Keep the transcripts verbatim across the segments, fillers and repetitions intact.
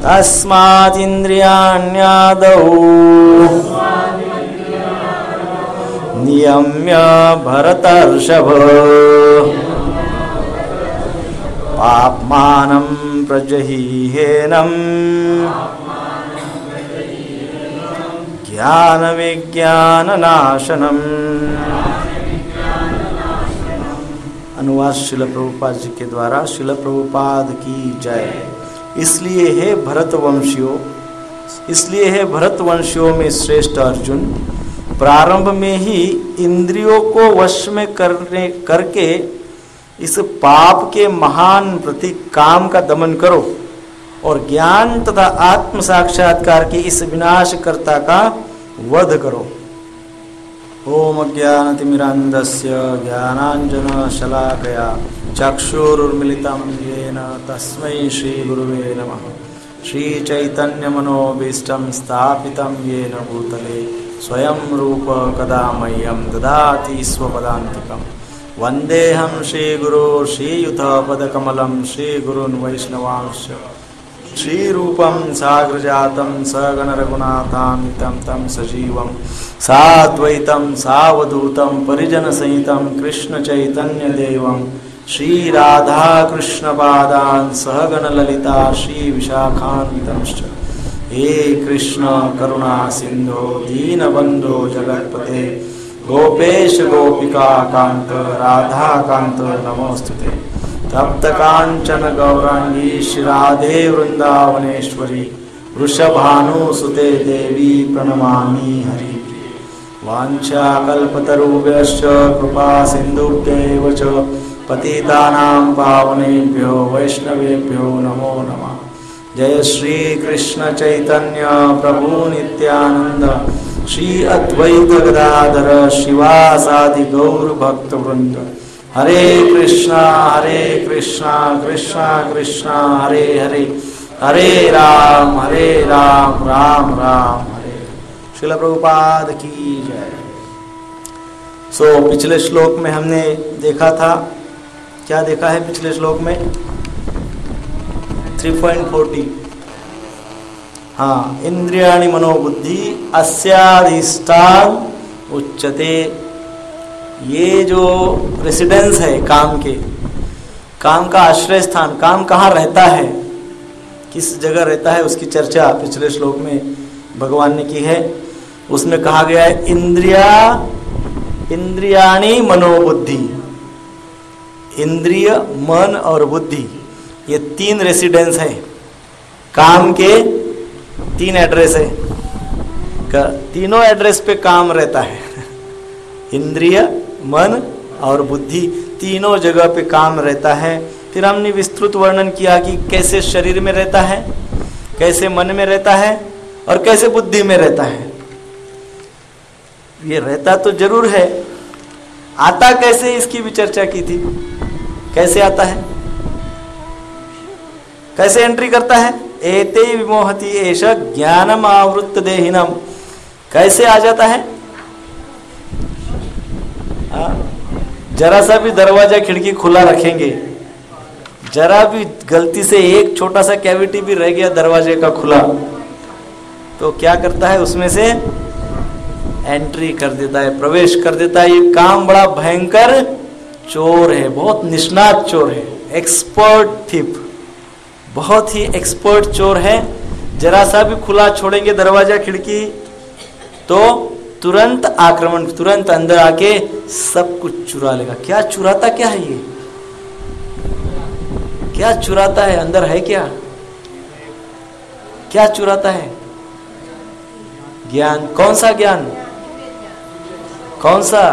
तस्मात् इंद्रियाण्यादौ नियम्य भरतर्षभ पाप्मानं प्रजहीहेनम् ज्ञान विज्ञान नाशनम। अनुवाद श्रील प्रभुपाद जी के द्वारा। श्रील प्रभुपाद की जय। इसलिए हे भरतवंशियों इसलिए हे भरतवंशियों में श्रेष्ठ अर्जुन, प्रारंभ में ही इंद्रियों को वश में करने करके इस पाप के महान प्रतीक काम का दमन करो और ज्ञान तथा आत्म साक्षात्कार के इस विनाशकर्ता का वध करो। ओम अज्ञानतिमिरान्धस्य ज्ञानाञ्जन शलाकया चक्षुरुन्मिलितं येन तस्मै श्रीगुरुवे नमः। श्रीचैतन्यमनोभीष्टं स्थापितं येन भूतले स्वयं रूप कदा मह्यं ददाति स्वपदान्तिकम्। वन्देऽहं श्रीगुरो श्रीयुतपदकमलं श्रीगुरून् वैष्णवांश्च श्रीरूपं साग्रजातं सगण रघुनाथान्वितं तं सजीवं साद्वैतं सावधूतं परिजनसहितं कृष्ण चैतन्य देवं श्री राधा कृष्ण पादान् सहगण ललिता श्री विशाखान्वितंश्च। हे कृष्ण करुणा सिंधो दीनबंधो जगत्पते गोपेश गोपिका कांत राधा कांत नमोस्तुते। तप्त कांचन गौरांगी श्रीराधे वृंदावनेश्वरी वृषभानुसुते देवी प्रणमामि हरिप्रिये। वाञ्छाकल्पतरुभ्यश्च कृपा सिन्धुभ्यैव च पतितानां पावनेभ्यो वैष्णवेभ्यो नमो नमः। जय श्री कृष्ण चैतन्य प्रभु नित्यानंद श्री अद्वैत गदाधर शिवासादि गौर भक्त वृंद। हरे कृष्णा हरे कृष्णा कृष्णा कृष्णा हरे हरे हरे राम हरे राम राम राम हरे। श्रील प्रभुपाद की जय। सो so, पिछले श्लोक में हमने देखा था, क्या देखा है पिछले श्लोक में? Three point forty. हाँ, इंद्रियाणि मनोबुद्धि अस्याधिष्ठान उच्यते। ये जो रेसिडेंस है काम के, काम का आश्रय स्थान, काम कहाँ रहता है, किस जगह रहता है, उसकी चर्चा पिछले श्लोक में भगवान ने की है। उसमें कहा गया है इंद्रिया इंद्रियाणि मनोबुद्धि। इंद्रिय, मन और बुद्धि, ये तीन रेसिडेंस है काम के। तीन एड्रेस है, तीनों एड्रेस पे काम रहता है। इंद्रिय, मन और बुद्धि, तीनों जगह पे काम रहता है। फिर हमने विस्तृत वर्णन किया कि कैसे शरीर में रहता है, कैसे मन में रहता है और कैसे बुद्धि में रहता है। ये रहता तो जरूर है, आता कैसे, इसकी भी चर्चा की थी। कैसे आता है, कैसे एंट्री करता है? एते विमोहति एष ज्ञानम आवृत्त देहिनम। कैसे आ जाता है? आ, जरा सा भी दरवाजा खिड़की खुला रखेंगे, जरा भी गलती से एक छोटा सा कैविटी भी रह गया दरवाजे का खुला, तो क्या करता है? उसमें से एंट्री कर देता है, प्रवेश कर देता है। ये काम बड़ा भयंकर चोर है, बहुत निष्णात चोर है, एक्सपर्ट थिप, बहुत ही एक्सपर्ट चोर है। जरा सा भी खुला छोड़ेंगे दरवाजा खिड़की तो तुरंत आक्रमण, तुरंत अंदर आके सब कुछ चुरा लेगा। क्या चुराता क्या है ये? क्या चुराता है? अंदर है क्या? क्या चुराता है? ज्ञान। कौन सा ज्ञान? कौन सा?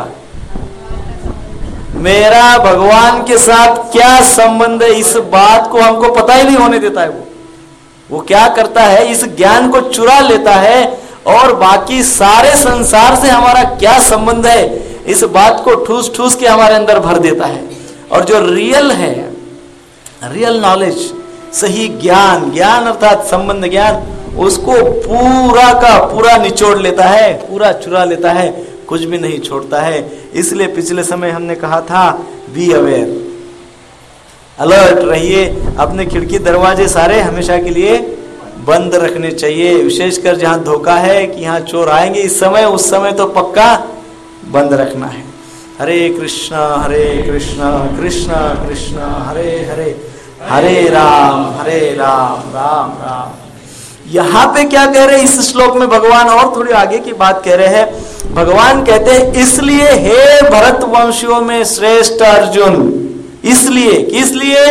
मेरा भगवान के साथ क्या संबंध है, इस बात को हमको पता ही नहीं होने देता है। वो वो क्या करता है? इस ज्ञान को चुरा लेता है और बाकी सारे संसार से हमारा क्या संबंध है, इस बात को ठूस ठूस के हमारे अंदर भर देता है। और जो रियल है, रियल नॉलेज, सही ज्ञान, ज्ञान अर्थात संबंध ज्ञान, उसको पूरा का पूरा निचोड़ लेता है, पूरा चुरा लेता है, कुछ भी नहीं छोड़ता है। इसलिए पिछले समय हमने कहा था बी अवेयर, अलर्ट रहिए, अपने खिड़की दरवाजे सारे हमेशा के लिए बंद रखने चाहिए, विशेषकर जहाँ धोखा है कि यहाँ चोर आएंगे इस समय उस समय तो पक्का बंद रखना है। हरे कृष्णा हरे कृष्णा कृष्णा कृष्णा हरे हरे, हरे राम हरे राम राम राम। यहाँ पे क्या कह रहे हैं इस श्लोक में भगवान, और थोड़ी आगे की बात कह रहे हैं। भगवान कहते हैं इसलिए हे भरत वंशियों में श्रेष्ठ अर्जुन, इसलिए इसलिए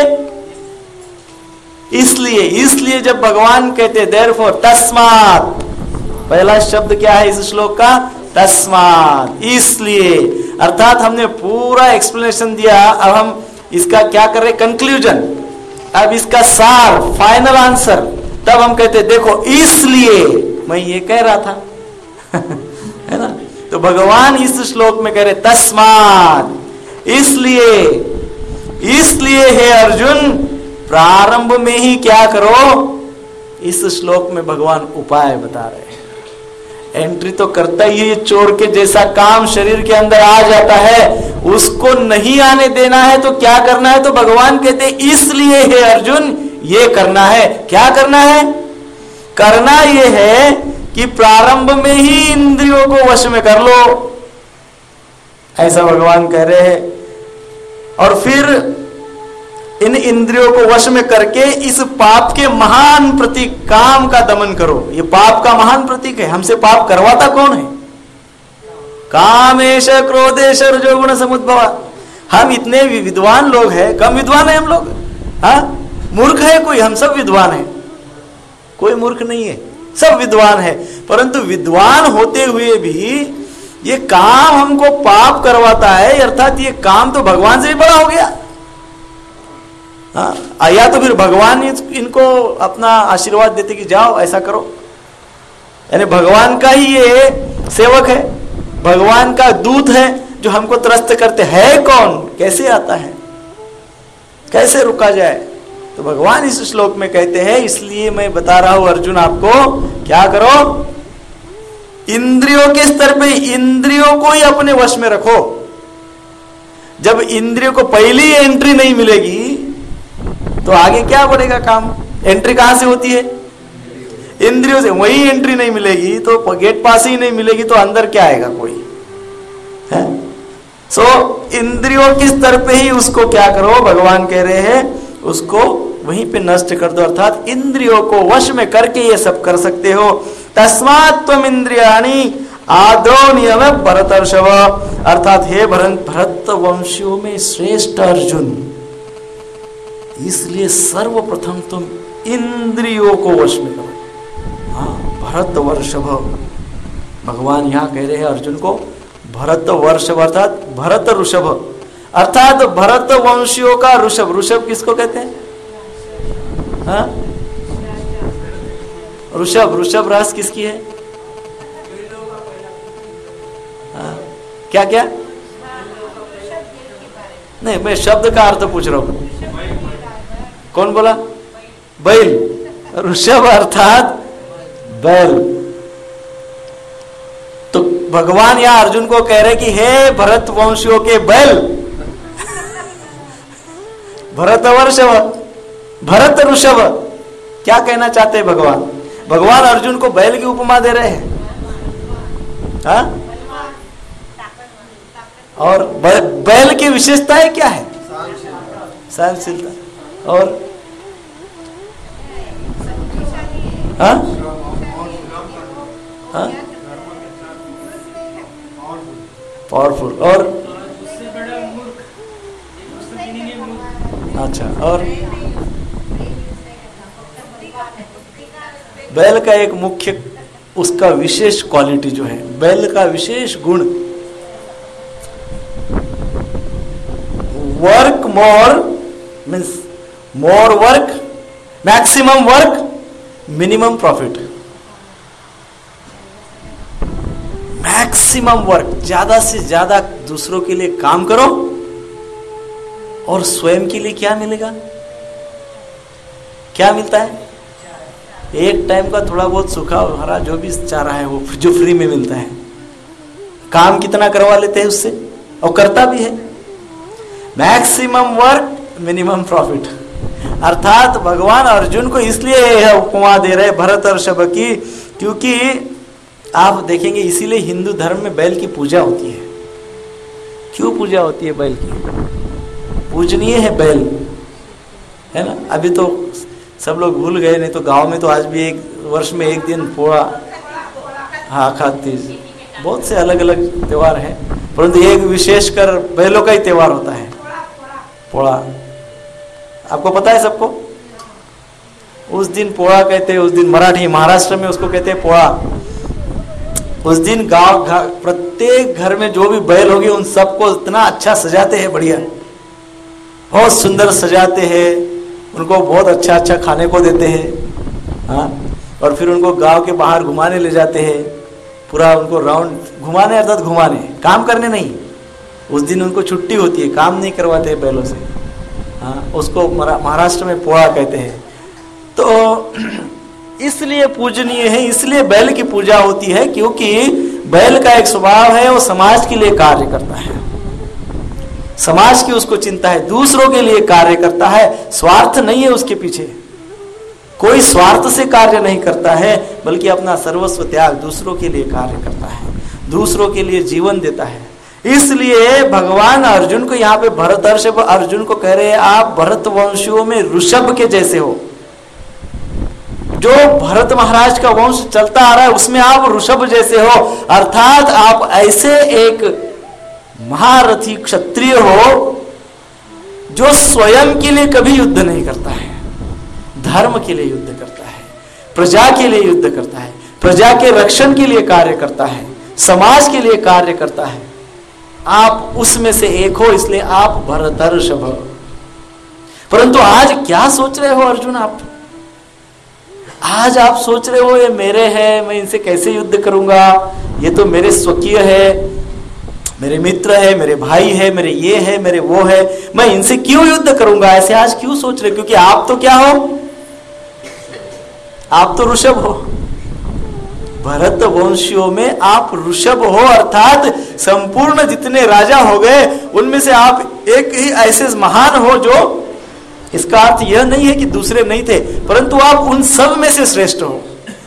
इसलिए इसलिए जब भगवान कहते देयरफॉर, तस्मात्, पहला शब्द क्या है इस श्लोक का, तस्मात्, इसलिए, अर्थात हमने पूरा एक्सप्लेनेशन दिया, अब हम इसका क्या कर रहे, कंक्लूजन, अब इसका सार, फाइनल आंसर, तब हम कहते देखो इसलिए मैं ये कह रहा था है ना। तो भगवान इस श्लोक में कह रहे तस्मात्, इसलिए, इसलिए हे अर्जुन प्रारंभ में ही क्या करो, इस श्लोक में भगवान उपाय बता रहे हैं। एंट्री तो करता ही है, चोर के जैसा काम शरीर के अंदर आ जाता है, उसको नहीं आने देना है तो क्या करना है, तो भगवान कहते हैं इसलिए हे अर्जुन ये करना है। क्या करना है, करना ये है कि प्रारंभ में ही इंद्रियों को वश में कर लो, ऐसा भगवान कह रहे हैं। और फिर इन इंद्रियों को वश में करके इस पाप के महान प्रतीक काम का दमन करो। ये पाप का महान प्रतीक है, हमसे पाप करवाता कौन है, कामेश क्रोधेश रजोगुण समुद्भव। हम इतने विद्वान लोग हैं, कम विद्वान है हम लोग, हाँ, मूर्ख है कोई, हम सब विद्वान है, कोई मूर्ख नहीं है, सब विद्वान है। परंतु विद्वान होते हुए भी ये काम हमको पाप करवाता है, अर्थात ये काम तो भगवान से भी बड़ा हो गया। हाँ, या तो फिर भगवान इनको अपना आशीर्वाद देते कि जाओ ऐसा करो, यानी भगवान का ही ये सेवक है, भगवान का दूत है जो हमको त्रस्त करते हैं। कौन, कैसे आता है, कैसे रुका जाए। तो भगवान इस श्लोक में कहते हैं इसलिए मैं बता रहा हूं अर्जुन आपको, क्या करो, इंद्रियों के स्तर पे इंद्रियों को ही अपने वश में रखो। जब इंद्रियों को पहली एंट्री नहीं मिलेगी तो आगे क्या बढ़ेगा काम। एंट्री कहां से होती है, इंद्रियों से, वही एंट्री नहीं मिलेगी तो गेट पास ही नहीं मिलेगी तो अंदर क्या आएगा कोई है। सो so, इंद्रियों के स्तर पे ही उसको क्या करो, भगवान कह रहे हैं उसको वहीं पे नष्ट कर दो, अर्थात इंद्रियों को वश में करके ये सब कर सकते हो। तस्मात् त्वम इंद्रियाणि आदौ नियम भरतर्षभ, अर्थात हे भरत भरत वंशियों में श्रेष्ठ अर्जुन, इसलिए सर्वप्रथम तुम इंद्रियों को वश में करो। हाँ, भरत वर्षभ, भगवान यहां कह रहे हैं अर्जुन को भरत वर्षभ, अर्थात भरत ऋषभ, अर्थात भरत वंशियों का ऋषभ। ऋषभ किसको कहते हैं, हाँ, ऋषभ, ऋषभ रास किसकी है, हाँ, क्या क्या, नहीं मैं शब्द का अर्थ पूछ रहा हूं। कौन बोला, बैल, ऋषभ अर्थात बैल। तो भगवान यहां अर्जुन को कह रहे कि हे भरत वंशियों के बैल, भरत वर्षभ, भरत ऋषभ, क्या कहना चाहते हैं भगवान। भगवान अर्जुन को बैल की उपमा दे रहे हैं, हाँ? और बैल की विशेषताएं क्या है, सहनशीलता, और हाँ हाँ पावरफुल, और अच्छा, और बैल का एक मुख्य उसका विशेष क्वालिटी जो है, बैल का विशेष गुण, work more means more work, maximum work, minimum profit. Maximum work, ज्यादा से ज्यादा दूसरों के लिए काम करो और स्वयं के लिए क्या मिलेगा, क्या मिलता है, एक टाइम का थोड़ा बहुत सूखा हरा जो भी चाह रहा है वो जो फ्री में मिलता है। काम कितना करवा लेते हैं उससे, और करता भी है। Maximum work, minimum profit. अर्थात भगवान अर्जुन को इसलिए यह उपमा दे रहे भरत और शब की, क्योंकि आप देखेंगे इसीलिए हिंदू धर्म में बैल की पूजा होती है। क्यों पूजा होती है बैल की? पूजनीय है बैल, है ना। अभी तो सब लोग भूल गए, नहीं तो गांव में तो आज भी एक वर्ष में एक दिन पोड़ा, हाँ खातीज, बहुत से अलग अलग त्योहार हैं, परंतु एक विशेषकर बैलों का ही त्योहार होता है पोड़ा। आपको पता है सबको? उस दिन पोड़ा कहते हैं, उस दिन मराठी महाराष्ट्र में उसको कहते हैं पोड़ा। उस दिन गांव प्रत्येक घर में जो भी बैल होगी उन सबको इतना अच्छा सजाते हैं, बढ़िया बहुत सुंदर सजाते हैं, उनको बहुत अच्छा अच्छा खाने को देते हैं, हाँ। और फिर उनको गांव के बाहर घुमाने ले जाते हैं, पूरा उनको राउंड घुमाने, अर्थात घुमाने, काम करने नहीं। उस दिन उनको छुट्टी होती है, काम नहीं करवाते हैं बैलों से, हाँ। उसको महाराष्ट्र में पोड़ा कहते हैं। तो इसलिए पूजनीय है, इसलिए बैल की पूजा होती है, क्योंकि बैल का एक स्वभाव है, वो समाज के लिए कार्य करता है, समाज की उसको चिंता है, दूसरों के लिए कार्य करता है, स्वार्थ नहीं है उसके पीछे, कोई स्वार्थ से कार्य नहीं करता है, बल्कि अपना सर्वस्व त्याग दूसरों के लिए कार्य करता है, दूसरों के लिए जीवन देता है। इसलिए भगवान अर्जुन को यहाँ पे भरत अर्जुन को कह रहे हैं, आप भरत वंशियों में ऋषभ के जैसे हो। जो भरत महाराज का वंश चलता आ रहा है उसमें आप ऋषभ जैसे हो, अर्थात आप ऐसे एक महारथी क्षत्रिय हो जो स्वयं के लिए कभी युद्ध नहीं करता है, धर्म के लिए युद्ध करता है, प्रजा के लिए युद्ध करता है, प्रजा के रक्षण के लिए कार्य करता है, समाज के लिए कार्य करता है। आप उसमें से एक हो, इसलिए आप भरतर्षभ। परंतु आज क्या सोच रहे हो अर्जुन आप? आज आप सोच रहे हो ये मेरे हैं, मैं इनसे कैसे युद्ध करूंगा, ये तो मेरे स्वकीय है, मेरे मित्र है, मेरे भाई है, मेरे ये है, मेरे वो है, मैं इनसे क्यों युद्ध करूंगा, ऐसे आज क्यों सोच रहे? क्योंकि आप तो क्या हो? आप तो ऋषभ हो। भरत वंशियों में आप ऋषभ हो, अर्थात संपूर्ण जितने राजा हो गए उनमें से आप एक ही ऐसे महान हो जो, इसका अर्थ यह नहीं है कि दूसरे नहीं थे, परंतु आप उन सब में से श्रेष्ठ हो।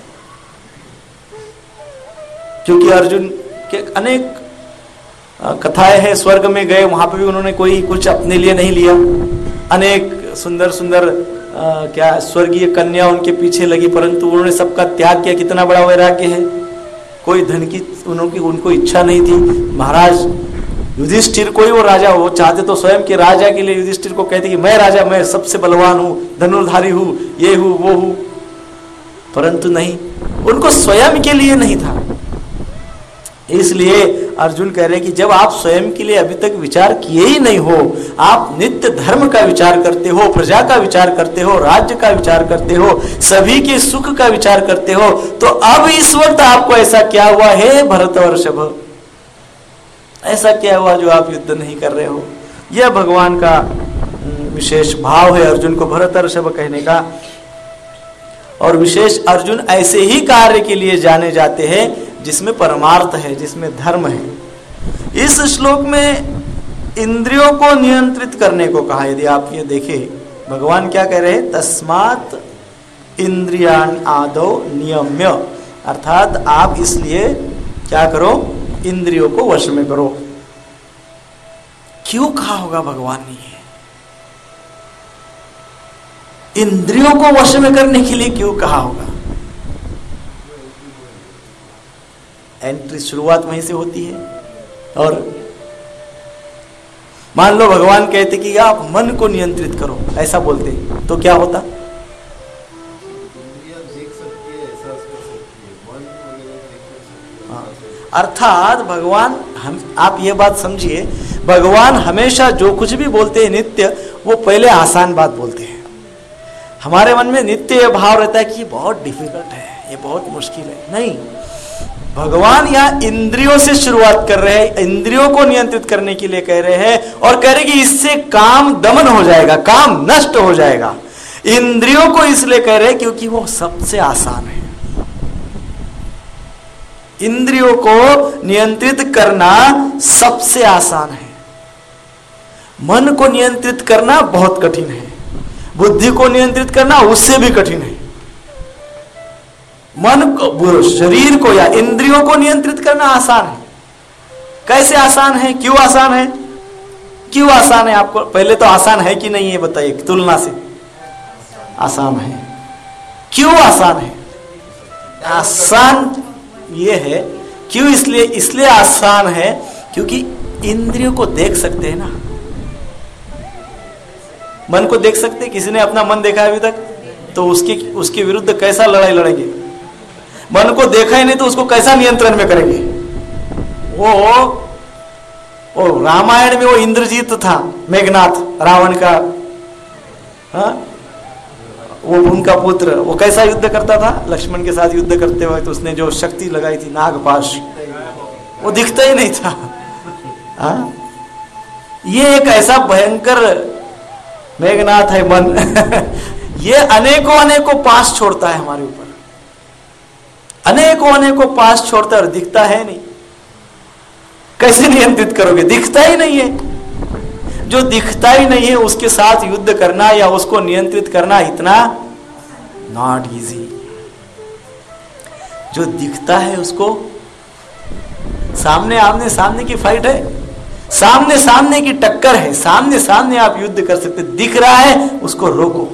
क्योंकि अर्जुन के अनेक कथाएं हैं, स्वर्ग में गए वहां पर भी उन्होंने कोई कुछ अपने लिए नहीं लिया, अनेक सुंदर सुंदर आ, क्या स्वर्गीय कन्या उनके पीछे लगी, परंतु उन्होंने सबका त्याग किया। कितना बड़ा वैराग्य है। कोई धन की उनकी उनको इच्छा नहीं थी। महाराज युधिष्ठिर को ही वो राजा, वो चाहते तो स्वयं के राजा के लिए युधिष्ठिर को कहते कि मैं राजा, मैं सबसे बलवान हूं, धनुर्धारी हूं, ये हूं वो हूं, परंतु नहीं, उनको स्वयं के लिए नहीं था। इसलिए अर्जुन कह रहे कि जब आप स्वयं के लिए अभी तक विचार किए ही नहीं हो, आप नित्य धर्म का विचार करते हो, प्रजा का विचार करते हो, राज्य का विचार करते हो, सभी के सुख का विचार करते हो, तो अब इस वक्त आपको ऐसा क्या हुआ है भरतवर्षभ? ऐसा क्या हुआ जो आप युद्ध नहीं कर रहे हो? यह भगवान का विशेष भाव है अर्जुन को भरतवर्षभ कहने का। और विशेष अर्जुन ऐसे ही कार्य के लिए जाने जाते हैं जिसमें परमार्थ है, जिसमें धर्म है। इस श्लोक में इंद्रियों को नियंत्रित करने को कहा। यदि आप ये देखें, भगवान क्या कह रहे हैं? तस्मात् इंद्रियान आदौ नियम्य, अर्थात आप इसलिए क्या करो? इंद्रियों को वश में करो। क्यों कहा होगा भगवान ने ये? इंद्रियों को वश में करने के लिए क्यों कहा होगा? एंट्री शुरुआत वहीं से होती है। और मान लो भगवान कहते कि आप मन को नियंत्रित करो, ऐसा बोलते तो क्या होता? अर्थात भगवान हम आप ये बात समझिए, भगवान हमेशा जो कुछ भी बोलते हैं नित्य, वो पहले आसान बात बोलते हैं। हमारे मन में नित्य ये भाव रहता है कि ये बहुत डिफिकल्ट है, ये बहुत मुश्किल है। नहीं, भगवान यहाँ इंद्रियों से शुरुआत कर रहे हैं, इंद्रियों को नियंत्रित करने के लिए कह रहे हैं, और कह रहे कि इससे काम दमन हो जाएगा, काम नष्ट हो जाएगा। इंद्रियों को इसलिए कह रहे हैं क्योंकि वो सबसे आसान है। इंद्रियों को नियंत्रित करना सबसे आसान है, मन को नियंत्रित करना बहुत कठिन है। बुद्धि को नियंत्रित करना उससे भी कठिन है। मन को, शरीर को या इंद्रियों को नियंत्रित करना आसान है। कैसे आसान है? क्यों आसान है? क्यों आसान है? आपको पहले तो आसान है कि नहीं है बताइए, तुलना से आसान है। क्यों आसान है? आसान ये है क्यों, इसलिए इसलिए आसान है क्योंकि इंद्रियों को देख सकते हैं ना। मन को देख सकते हैं? किसी ने अपना मन देखा है अभी तक? तो उसके उसके विरुद्ध कैसा लड़ाई लड़ेंगे? मन को देखा ही नहीं तो उसको कैसा नियंत्रण में करेंगे? वो और रामायण में वो इंद्रजीत था, मेघनाथ, रावण का, हाँ, वो उनका पुत्र, वो कैसा युद्ध करता था? लक्ष्मण के साथ युद्ध करते वक्त तो उसने जो शक्ति लगाई थी नागपाश, वो दिखता ही नहीं था। हाँ? ये एक ऐसा भयंकर मेघनाथ है मन। ये अनेकों अनेकों पास छोड़ता है हमारे ऊपर, अनेकों अनेकों पास छोड़ता है और दिखता है नहीं। कैसे नियंत्रित करोगे? दिखता ही नहीं है। जो दिखता ही नहीं है उसके साथ युद्ध करना या उसको नियंत्रित करना इतना नॉट इजी। जो दिखता है उसको सामने आमने सामने की फाइट है, सामने सामने की टक्कर है, सामने सामने आप युद्ध कर सकते। दिख रहा है उसको रोको।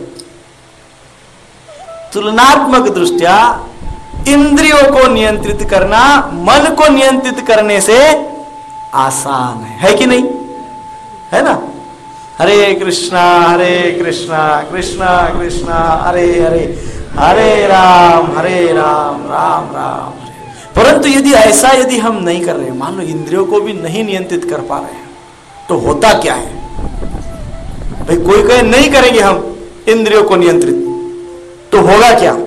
तुलनात्मक दृष्टया इंद्रियों को नियंत्रित करना मन को नियंत्रित करने से आसान है, है कि नहीं? है ना? हरे कृष्णा हरे कृष्णा कृष्णा कृष्णा हरे हरे, हरे राम हरे राम राम राम हरे। परंतु यदि ऐसा यदि हम नहीं कर रहे, मान लो इंद्रियों को भी नहीं नियंत्रित कर पा रहे हैं, तो होता क्या है भाई? कोई कहे नहीं करेंगे हम इंद्रियों को नियंत्रित, तो होगा क्या?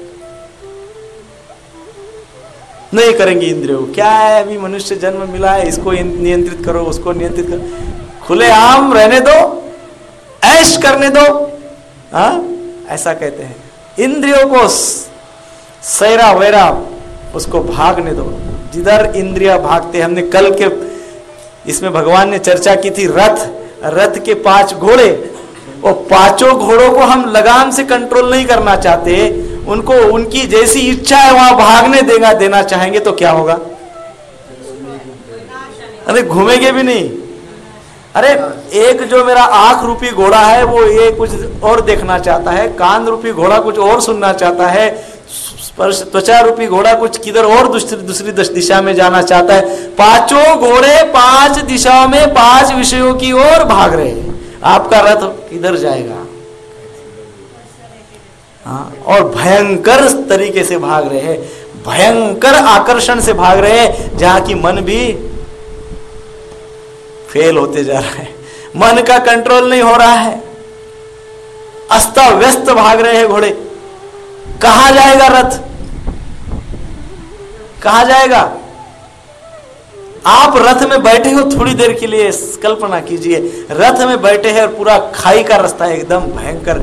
नहीं करेंगे इंद्रियों को। क्या है, अभी मनुष्य जन्म मिला है, इसको नियंत्रित करो, उसको नियंत्रित करो, खुलेआम रहने दो, ऐश करने दो। हाँ, ऐसा कहते हैं। इंद्रियों को सैरा वैरा उसको भागने दो, जिधर इंद्रिया भागते। हमने कल के इसमें भगवान ने चर्चा की थी रथ, रथ के पांच घोड़े, वो पांचों घोड़ों को हम लगाम से कंट्रोल नहीं करना चाहते, उनको उनकी जैसी इच्छा है वहां भागने देगा देना चाहेंगे तो क्या होगा? अरे घूमेंगे भी नहीं। अरे एक जो मेरा आंख रूपी घोड़ा है वो ये कुछ और देखना चाहता है, कान रूपी घोड़ा कुछ और सुनना चाहता है, स्पर्श त्वचा रूपी घोड़ा कुछ किधर और दूसरी दूसरी दिशा में जाना चाहता है। पांचों घोड़े पांच दिशाओं में पांच विषयों की ओर भाग रहे हैं। आपका रथ किधर जाएगा? हाँ, और भयंकर तरीके से भाग रहे हैं, भयंकर आकर्षण से भाग रहे हैं, जहां की मन भी फेल होते जा रहा है, मन का कंट्रोल नहीं हो रहा है, अस्ता व्यस्त भाग रहे हैं घोड़े। कहां जाएगा रथ? कहां जाएगा? आप रथ में बैठे हो, थोड़ी देर के लिए कल्पना कीजिए, रथ में बैठे हैं और पूरा खाई का रास्ता है, एकदम भयंकर।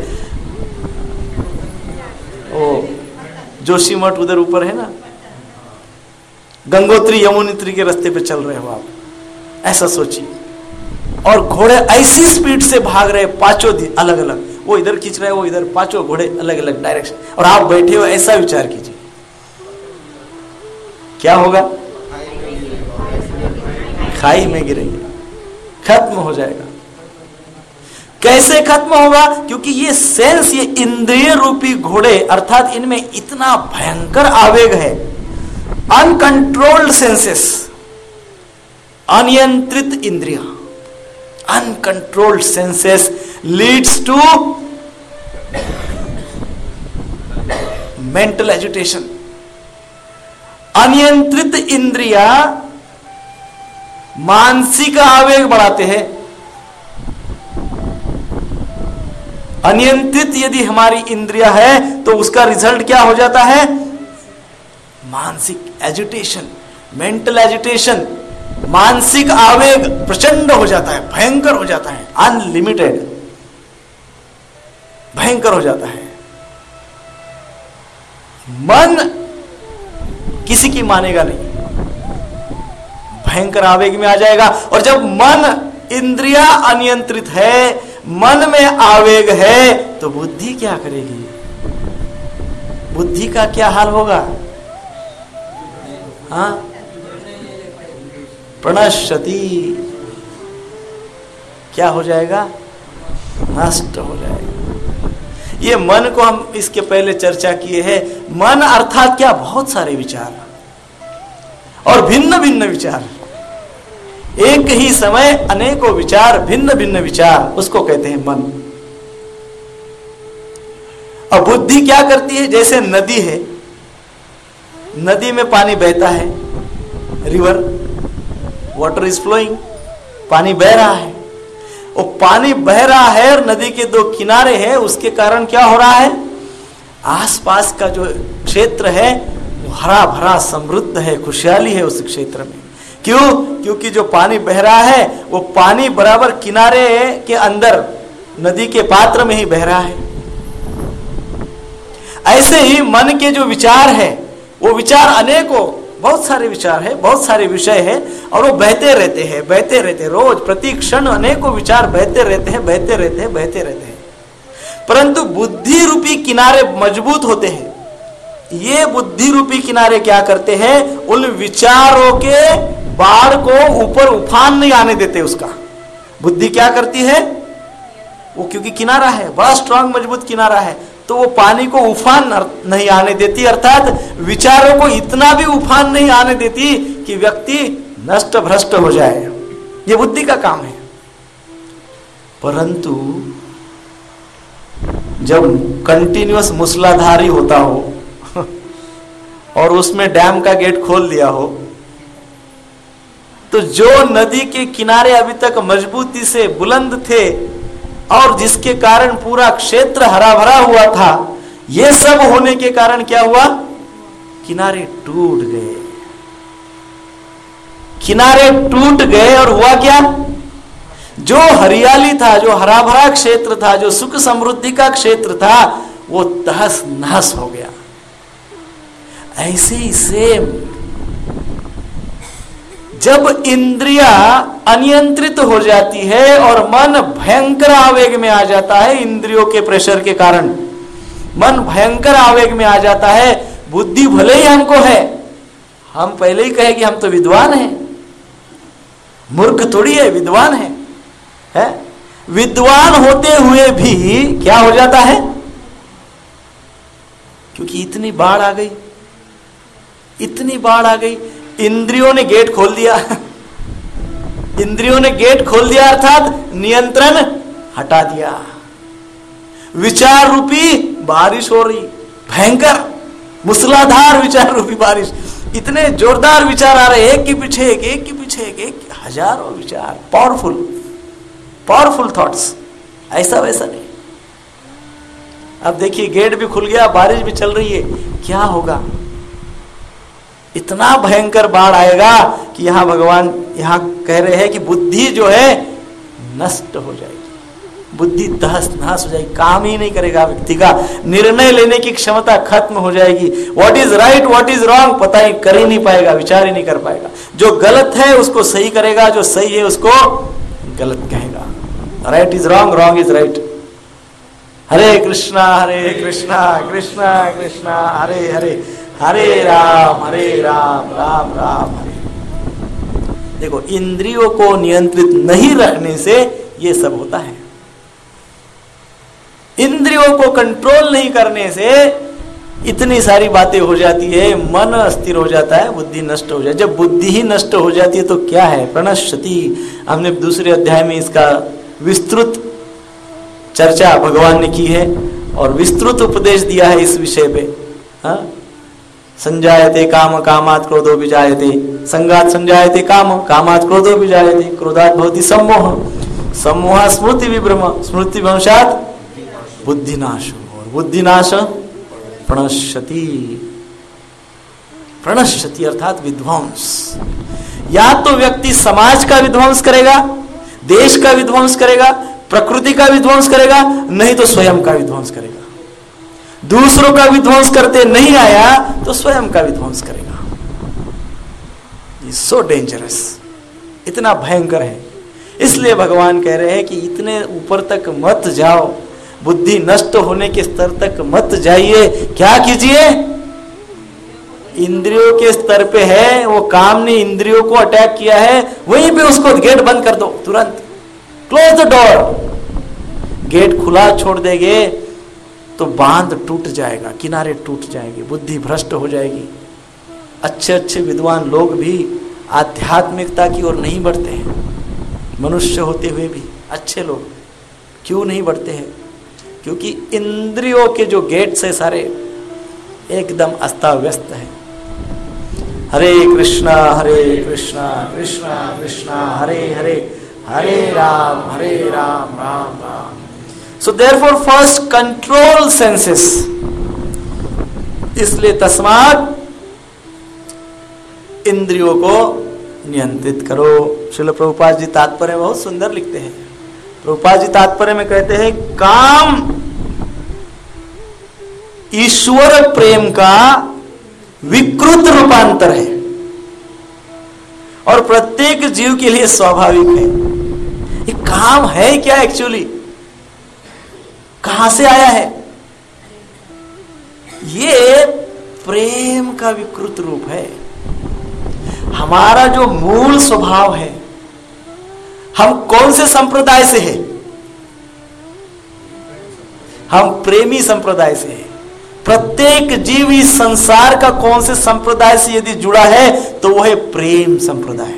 ओ जोशीमठ उधर ऊपर है ना, गंगोत्री यमुनोत्री के रास्ते पे चल रहे हो आप, ऐसा सोचिए। और घोड़े ऐसी स्पीड से भाग रहे, पांचों अलग अलग, वो इधर खींच रहे, वो इधर, पांचों घोड़े अलग अलग डायरेक्शन, और आप बैठे हो। ऐसा विचार कीजिए क्या होगा? खाई में गिरेंगे, खत्म हो जाएगा। कैसे खत्म होगा? क्योंकि ये सेंस, ये इंद्रिय रूपी घोड़े, अर्थात इनमें इतना भयंकर आवेग है, अनकंट्रोल्ड सेंसेस, अनियंत्रित इंद्रिया, uncontrolled senses leads to mental agitation. अनियंत्रित इंद्रिया मानसिक आवेग बढ़ाते हैं। अनियंत्रित यदि हमारी इंद्रिया है तो उसका रिजल्ट क्या हो जाता है? मानसिक एजुटेशन, मेंटल एजुटेशन, मानसिक आवेग प्रचंड हो जाता है, भयंकर हो जाता है, अनलिमिटेड, भयंकर हो जाता है। मन किसी की मानेगा नहीं, भयंकर आवेग में आ जाएगा। और जब मन, इंद्रिया अनियंत्रित है, मन में आवेग है, तो बुद्धि क्या करेगी? बुद्धि का क्या हाल होगा? हाँ, प्रणश्यति, क्या हो जाएगा? नष्ट हो जाएगा। ये मन को हम इसके पहले चर्चा किए हैं। मन अर्थात क्या? बहुत सारे विचार और भिन्न भिन्न विचार, एक ही समय अनेकों विचार, भिन्न भिन्न विचार, उसको कहते हैं मन। और बुद्धि क्या करती है? जैसे नदी है, नदी में पानी बहता है, रिवर, वाटर इज फ्लोइंग, पानी बह रहा है। वो पानी बह रहा है और नदी के दो किनारे हैं, उसके कारण क्या हो रहा है? आसपास का जो क्षेत्र है वो हरा भरा समृद्ध है, खुशहाली है उस क्षेत्र में। क्यों? क्योंकि जो पानी बह रहा है वो पानी बराबर किनारे के अंदर नदी के पात्र में ही बह रहा है। ऐसे ही मन के जो विचार है, वो विचार अनेकों, बहुत सारे विचार है, बहुत सारे विषय है, और वो बहते रहते हैं, बहते रहते हैं, रोज प्रति क्षण अनेकों विचार बहते रहते हैं, बहते रहते हैं, बहते रहते हैं। परंतु बुद्धि रूपी किनारे मजबूत होते हैं। ये बुद्धि रूपी किनारे क्या करते हैं? उन विचारों के बाढ़ को ऊपर उफान नहीं आने देते। उसका बुद्धि क्या करती है? वो क्योंकि किनारा है, बड़ा स्ट्रांग मजबूत किनारा है, तो वो पानी को उफान नहीं आने देती, अर्थात विचारों को इतना भी उफान नहीं आने देती कि व्यक्ति नष्ट भ्रष्ट हो जाए। ये बुद्धि का काम है। परंतु जब कंटिन्यूअस मूसलाधारी होता हो और उसमें डैम का गेट खोल दिया हो, तो जो नदी के किनारे अभी तक मजबूती से बुलंद थे और जिसके कारण पूरा क्षेत्र हरा भरा हुआ था, ये सब होने के कारण क्या हुआ? किनारे टूट गए। किनारे टूट गए और हुआ क्या? जो हरियाली था, जो हरा भरा क्षेत्र था, जो सुख समृद्धि का क्षेत्र था, वो तहस नहस हो गया। ऐसे ही सेम जब इंद्रिया अनियंत्रित हो जाती है और मन भयंकर आवेग में आ जाता है, इंद्रियों के प्रेशर के कारण मन भयंकर आवेग में आ जाता है। बुद्धि भले ही हमको है, हम पहले ही कहे कि हम तो विद्वान हैं, मूर्ख थोड़ी है, विद्वान है, है? विद्वान होते हुए भी क्या हो जाता है? क्योंकि इतनी बाढ़ आ गई, इतनी बाढ़ आ गई, इंद्रियों ने गेट खोल दिया। इंद्रियों ने गेट खोल दिया अर्थात नियंत्रण हटा दिया। विचार रूपी बारिश हो रही, भयंकर मूसलाधार विचार रूपी बारिश, इतने जोरदार विचार आ रहे, एक के पीछे एक, एक के पीछे एक, एक हजारों विचार, पावरफुल पावरफुल थॉट्स, ऐसा वैसा नहीं। अब देखिए गेट भी खुल गया, बारिश भी चल रही है, क्या होगा? इतना भयंकर बाढ़ आएगा कि यहां भगवान यहां कह रहे हैं कि बुद्धि जो है नष्ट हो जाएगी, बुद्धि तहस नहस हो जाएगी, काम ही नहीं करेगा व्यक्ति का, निर्णय लेने की क्षमता खत्म हो जाएगी। What is right, what is wrong पता ही कर ही नहीं पाएगा, विचार ही नहीं कर पाएगा। जो गलत है उसको सही करेगा, जो सही है उसको गलत कहेगा। Right is wrong, wrong is right. Hare Krishna Hare Krishna Krishna Krishna Hare Hare, Hare Ram Hare Ram Ram Ram Hare. देखो, इंद्रियों को नियंत्रित नहीं रखने से ये सब होता है। इंद्रियों को कंट्रोल नहीं करने से इतनी सारी बातें हो जाती है, मन अस्थिर हो जाता है, बुद्धि नष्ट हो जाती है। जब बुद्धि ही नष्ट हो जाती है तो क्या है? प्रणश्यति। हमने दूसरे अध्याय में इसका विस्तृत चर्चा भगवान ने की है और विस्तृत उपदेश दिया है इस विषय पे। हाँ, संजायते काम कामात् क्रोधो विजायते, संगात् संजायते काम कामात् क्रोधो विजायते, क्रोधात् भवति सम्मोह, सम्मोह स्मृति विभ्रम, स्मृति भ्रंशात् बुद्धिनाश, और बुद्धिनाश प्रणश्यति। प्रणश्यति अर्थात विध्वंस। या तो व्यक्ति समाज का विध्वंस करेगा, देश का विध्वंस करेगा, प्रकृति का विध्वंस करेगा, नहीं तो स्वयं का विध्वंस करेगा। दूसरों का विध्वंस करते नहीं आया तो स्वयं का विध्वंस करेगा। सो डेंजरस, इतना भयंकर है। इसलिए भगवान कह रहे हैं कि इतने ऊपर तक मत जाओ, बुद्धि नष्ट होने के स्तर तक मत जाइए। क्या कीजिए? इंद्रियों के स्तर पे है, वो काम ने इंद्रियों को अटैक किया है, वहीं पे उसको गेट बंद कर दो तुरंत। Close the door. गेट खुला छोड़ देंगे तो बांध टूट जाएगा, किनारे टूट जाएंगे, बुद्धि भ्रष्ट हो जाएगी। अच्छे अच्छे विद्वान लोग भी आध्यात्मिकता की ओर नहीं बढ़ते हैं। मनुष्य होते हुए भी अच्छे लोग क्यों नहीं बढ़ते हैं? क्योंकि इंद्रियों के जो गेट्स है सारे एकदम अस्ताव्यस्त है। Hare Krishna Hare Krishna Krishna Krishna Hare Hare, Hare Ram Hare Ram Ram Ram. So therefore first control senses. इसलिए तस्मात् इंद्रियों को नियंत्रित करो। श्रील प्रभुपाद जी तात्पर्य बहुत सुंदर लिखते हैं। प्रभुपाद जी तात्पर्य में कहते हैं, काम ईश्वर प्रेम का विकृत रूपांतर है और प्रत्येक जीव के लिए स्वाभाविक है। ये काम है क्या एक्चुअली? कहां से आया है? ये प्रेम का विकृत रूप है। हमारा जो मूल स्वभाव है, हम कौन से संप्रदाय से है? हम प्रेमी संप्रदाय से है। प्रत्येक जीव इस संसार का कौन से संप्रदाय से यदि जुड़ा है तो वह है प्रेम संप्रदाय।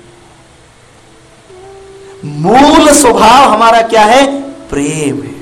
मूल स्वभाव हमारा क्या है? प्रेम है।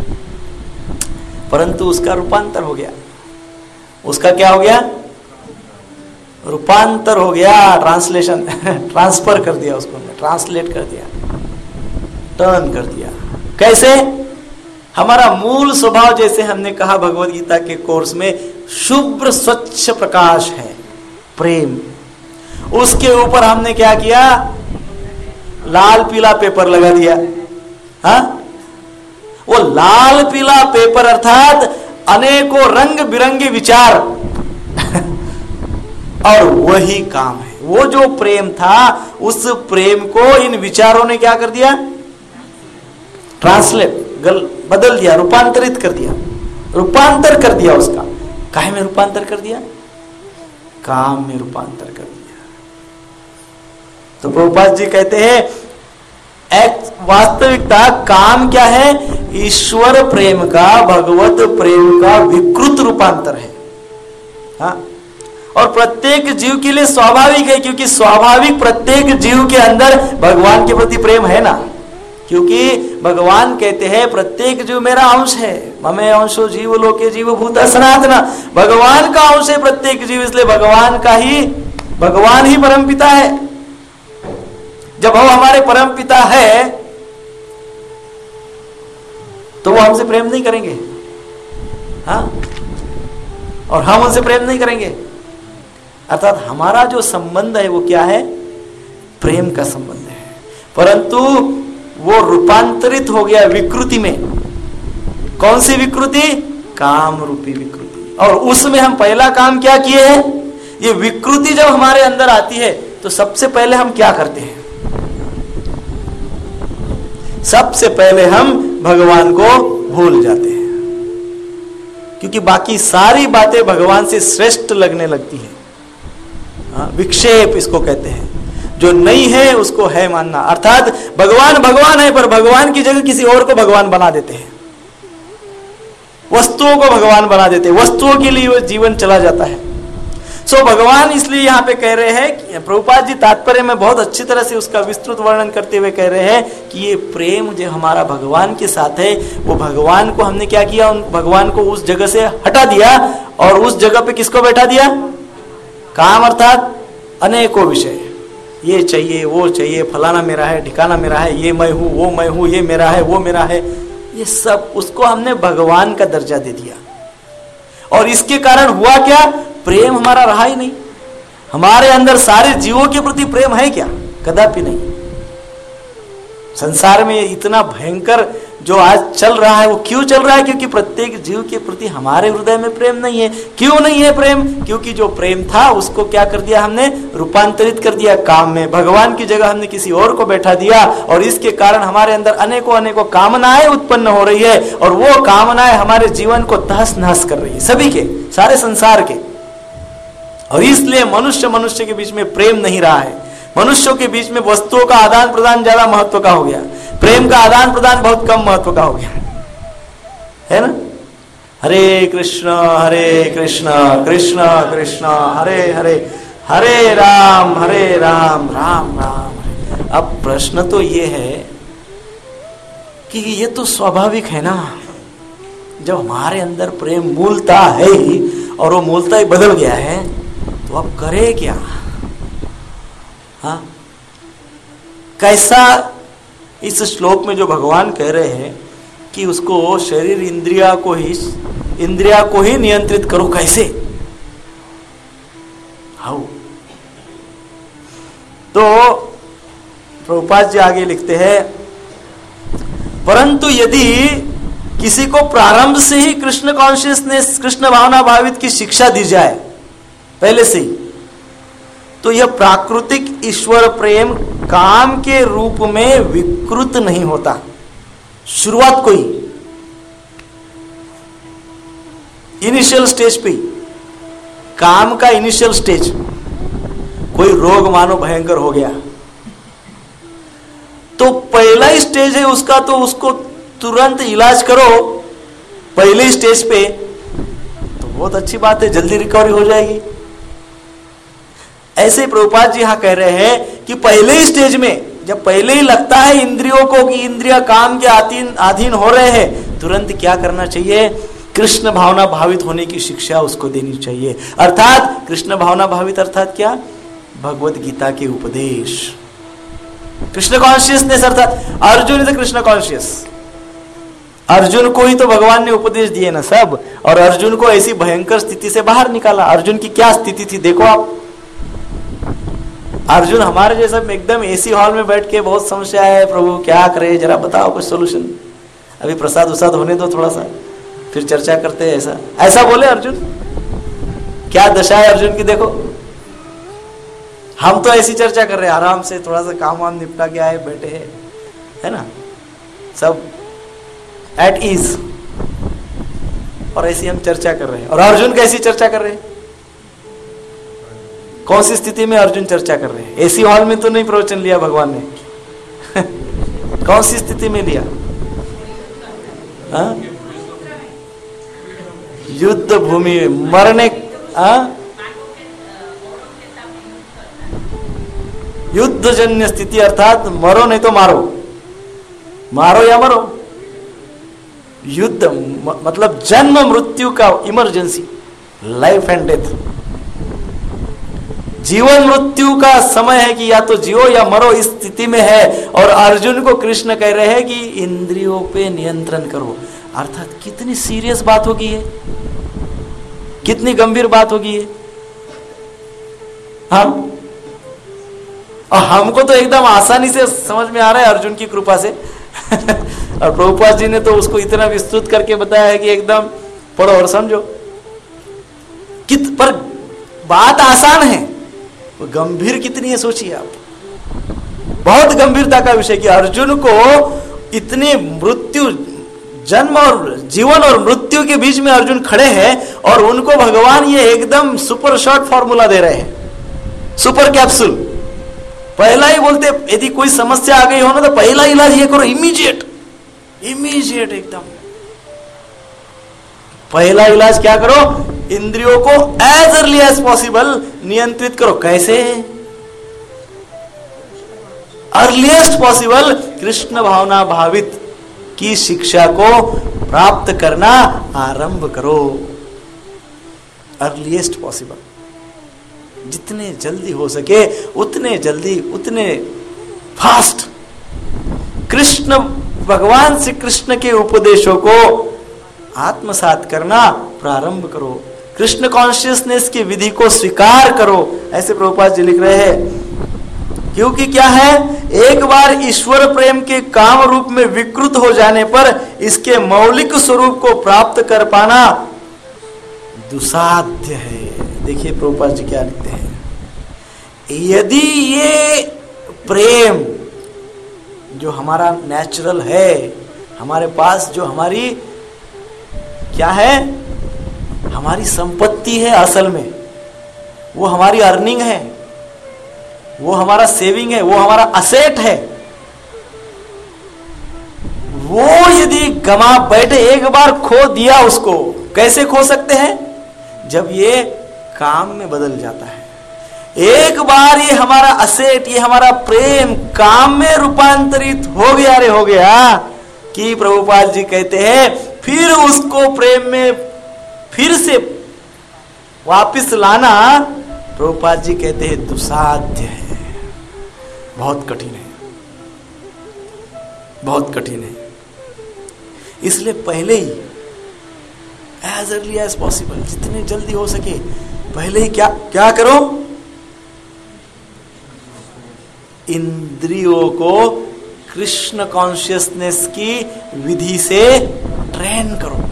परंतु उसका रूपांतर हो गया। उसका क्या हो गया? रूपांतर हो गया। ट्रांसलेशन ट्रांसफर कर दिया, उसको ट्रांसलेट कर दिया, टर्न कर दिया। कैसे? हमारा मूल स्वभाव, जैसे हमने कहा भगवद गीता के कोर्स में, शुभ्र स्वच्छ प्रकाश है, प्रेम। उसके ऊपर हमने क्या किया? लाल पीला पेपर लगा दिया। हाँ, वो लाल पीला पेपर अर्थात अनेकों रंग बिरंगे विचार और वही काम है। वो जो प्रेम था, उस प्रेम को इन विचारों ने क्या कर दिया? ट्रांसलेट, गल बदल दिया, रूपांतरित कर दिया, रूपांतर कर दिया। उसका काहे में रूपांतर कर दिया? काम में रूपांतर कर दिया। तो प्रभुपाद जी कहते हैं, एक वास्तविकता काम क्या है? ईश्वर प्रेम का, भगवत प्रेम का विकृत रूपांतर है। हाँ? और प्रत्येक जीव के लिए स्वाभाविक है, क्योंकि स्वाभाविक प्रत्येक जीव के अंदर भगवान के प्रति प्रेम है ना। क्योंकि भगवान कहते हैं प्रत्येक जीव मेरा अंश है, ममे अंशो जीव लोके जीव भूत सनातना। भगवान का अंश है प्रत्येक जीव, इसलिए भगवान का ही भगवान ही परम पिता है। जब वो हमारे परम पिता है तो वो हमसे प्रेम नहीं करेंगे, हाँ? और हम उनसे प्रेम नहीं करेंगे। अर्थात हमारा जो संबंध है वो क्या है? प्रेम का संबंध है। परंतु वो रूपांतरित हो गया विकृति में। कौन सी विकृति? काम रूपी विकृति। और उसमें हम पहला काम क्या किए हैं? ये विकृति जब हमारे अंदर आती है तो सबसे पहले हम क्या करते हैं? सबसे पहले हम भगवान को भूल जाते हैं, क्योंकि बाकी सारी बातें भगवान से श्रेष्ठ लगने लगती हैं। हाँ, विक्षेप इसको कहते हैं। जो नहीं है उसको है मानना, अर्थात भगवान भगवान है पर भगवान की जगह किसी और को भगवान बना देते हैं, वस्तुओं को भगवान बना देते हैं, वस्तुओं के लिए वो जीवन चला जाता है। सो so, भगवान इसलिए यहाँ पे कह रहे हैं, प्रभुपाद जी तात्पर्य में बहुत अच्छी तरह से उसका विस्तृत वर्णन करते हुए कह रहे हैं कि ये प्रेम जो हमारा भगवान के साथ है, वो भगवान को हमने क्या किया? उन भगवान को उस जगह से हटा दिया और उस जगह पे किसको बैठा दिया? काम अर्थात अनेकों विषय, ये चाहिए वो चाहिए, फलाना मेरा है, ठिकाना मेरा है, ये मैं हूँ वो मैं हूँ, ये मेरा है वो मेरा है, ये सब उसको हमने भगवान का दर्जा दे दिया। और इसके कारण हुआ क्या? प्रेम हमारा रहा ही नहीं। हमारे अंदर सारे जीवों के प्रति प्रेम है क्या? कदापि नहीं। संसार में इतना भयंकर जो आज चल रहा है वो क्यों चल रहा है? क्योंकि प्रत्येक जीव के प्रति हमारे हृदय में प्रेम नहीं है। क्यों नहीं है प्रेम? क्योंकि जो प्रेम था उसको क्या कर दिया हमने? रूपांतरित कर दिया काम में। भगवान की जगह हमने किसी और को बैठा दिया और इसके कारण हमारे अंदर अनेकों अनेकों कामनाएं उत्पन्न हो रही है और वो कामनाएं हमारे जीवन को तहस नहस कर रही है, सभी के, सारे संसार के। और इसलिए मनुष्य मनुष्य के बीच में प्रेम नहीं रहा है। मनुष्यों के बीच में वस्तुओं का आदान प्रदान ज्यादा महत्व का हो गया, प्रेम का आदान प्रदान बहुत कम महत्व का हो गया, है ना? हरे कृष्ण हरे कृष्ण कृष्ण कृष्ण हरे हरे, हरे राम हरे राम राम राम हरे। अब प्रश्न तो ये है कि ये तो स्वाभाविक है ना, जब हमारे अंदर प्रेम मूलता है ही और वो मूलता ही बदल गया है तो अब करे क्या? हाँ, कैसा? इस श्लोक में जो भगवान कह रहे हैं कि उसको शरीर इंद्रिया को ही इंद्रिया को ही नियंत्रित करो, कैसे? हाउ? तो प्रभुपाद जी आगे लिखते हैं, परंतु यदि किसी को प्रारंभ से ही कृष्ण कॉन्शियसनेस, कृष्ण भावना भावित की शिक्षा दी जाए पहले से ही, तो यह प्राकृतिक ईश्वर प्रेम काम के रूप में विकृत नहीं होता। शुरुआत कोई इनिशियल स्टेज पे, काम का इनिशियल स्टेज, कोई रोग मानो भयंकर हो गया तो पहला ही स्टेज है उसका, तो उसको तुरंत इलाज करो पहले स्टेज पे, तो बहुत अच्छी बात है, जल्दी रिकवरी हो जाएगी। ऐसे प्रभुपाद जी यहां कह रहे हैं कि पहले ही स्टेज में, जब पहले ही लगता है इंद्रियों को कि इंद्रिया काम के अधीन अधीन हो रहे हैं, तुरंत क्या करना चाहिए? कृष्ण भावना भावित होने की शिक्षा उसको देनी चाहिए। अर्थात कृष्ण भावना भावित अर्थात क्या? भगवत गीता के उपदेश, कृष्ण कॉन्शियसनेस, अर्थात अर्जुन इज कृष्ण कॉन्शियस। अर्जुन को ही तो भगवान ने उपदेश दिए ना सब, और अर्जुन को ऐसी भयंकर स्थिति से बाहर निकाला। अर्जुन की क्या स्थिति थी देखो आप। अर्जुन हमारे जैसा एकदम एसी हॉल में बैठ के बहुत समस्या है, प्रभु क्या करे, जरा बताओ कुछ सोल्यूशन, अभी प्रसाद उसाद होने दो थोड़ा सा, फिर चर्चा करते हैं। ऐसा ऐसा बोले अर्जुन? क्या दशा है अर्जुन की देखो। हम तो ऐसी चर्चा कर रहे हैं, आराम से थोड़ा सा काम वाम निपटा के आए, बैठे हैं, है ना, सब एट ईज, और ऐसी हम चर्चा कर रहे हैं। और अर्जुन कैसी चर्चा कर रहे हैं? कौन सी स्थिति में अर्जुन चर्चा कर रहे हैं? एसी हॉल में तो नहीं प्रवचन लिया भगवान ने कौन सी स्थिति में लिया? हा? युद्ध भूमि में मरने, हा? युद्ध जन्य स्थिति, अर्थात मरो नहीं तो मारो, मारो या मरो। युद्ध मतलब जन्म मृत्यु का इमरजेंसी, लाइफ एंड डेथ, जीवन मृत्यु का समय है कि या तो जियो या मरो, इस स्थिति में है। और अर्जुन को कृष्ण कह रहे हैं कि इंद्रियों पे नियंत्रण करो। अर्थात कितनी सीरियस बात होगी ये, कितनी गंभीर बात होगी ये। हाँ, और हमको तो एकदम आसानी से समझ में आ रहा है अर्जुन की कृपा से और प्रभुपाद जी ने तो उसको इतना विस्तृत करके बताया है कि एकदम पढ़ो और समझो। कित पर बात आसान है, गंभीर कितनी है सोचिए आप। बहुत गंभीरता का विषय कि अर्जुन को इतनी मृत्यु, जन्म और जीवन और मृत्यु के बीच में अर्जुन खड़े हैं और उनको भगवान ये एकदम सुपर शॉर्ट फॉर्मूला दे रहे हैं, सुपर कैप्सूल। पहला ही बोलते यदि कोई समस्या आ गई हो ना तो पहला इलाज ये करो, इमीडिएट इमीडिएट एकदम पहला इलाज क्या करो? इंद्रियों को एज अर्ली एज पॉसिबल नियंत्रित करो। कैसे? अर्लीएस्ट पॉसिबल कृष्ण भावना भावित की शिक्षा को प्राप्त करना आरंभ करो। अर्लीएस्ट पॉसिबल, जितने जल्दी हो सके उतने जल्दी, उतने फास्ट कृष्ण, भगवान श्री कृष्ण के उपदेशों को आत्मसात करना प्रारंभ करो। कृष्ण कॉन्शियसनेस की विधि को स्वीकार करो। ऐसे प्रभुपाद जी लिख रहे हैं। क्योंकि क्या है एक बार ईश्वर प्रेम के काम रूप में विकृत हो जाने पर इसके मौलिक स्वरूप को प्राप्त कर पाना दुसाध्य है। देखिए प्रभुपाद जी क्या लिखते हैं, यदि ये प्रेम जो हमारा नेचुरल है, हमारे पास जो हमारी क्या है, हमारी संपत्ति है, असल में वो हमारी अर्निंग है, वो हमारा सेविंग है, वो हमारा असेट है, वो यदि गमा बैठे, एक बार खो दिया उसको, कैसे खो सकते हैं? जब ये काम में बदल जाता है। एक बार ये हमारा असेट, ये हमारा प्रेम काम में रूपांतरित हो गया, रे हो गया कि प्रभुपाद जी कहते हैं फिर उसको प्रेम में फिर से वापिस लाना, प्रभुपाद जी कहते हैं दुसाध्य है, बहुत कठिन है, बहुत कठिन है। इसलिए पहले ही एज अर्ली एज पॉसिबल, जितने जल्दी हो सके पहले ही क्या क्या करो, इंद्रियों को कृष्ण कॉन्शियसनेस की विधि से ट्रेन करो,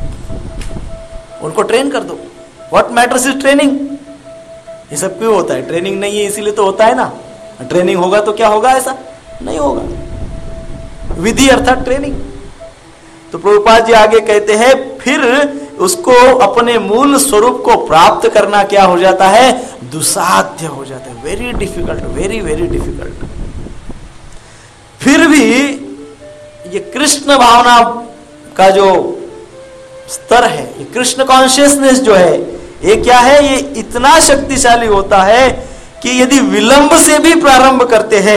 उनको ट्रेन कर दो। What matters is training. ये सब क्यों होता है? ट्रेनिंग नहीं है इसीलिए तो होता है ना। ट्रेनिंग होगा तो क्या होगा? ऐसा नहीं होगा। विधि अर्थात ट्रेनिंग। तो प्रभुपाद जी आगे कहते हैं फिर उसको अपने मूल स्वरूप को प्राप्त करना क्या हो जाता है? दुसाध्य हो जाता है। Very difficult, very very difficult. फिर भी ये कृष्ण भावना का जो स्तर है, ये कृष्ण कॉन्शियसनेस जो है, ये क्या है? ये इतना शक्तिशाली होता है कि यदि विलंब से भी प्रारंभ करते हैं,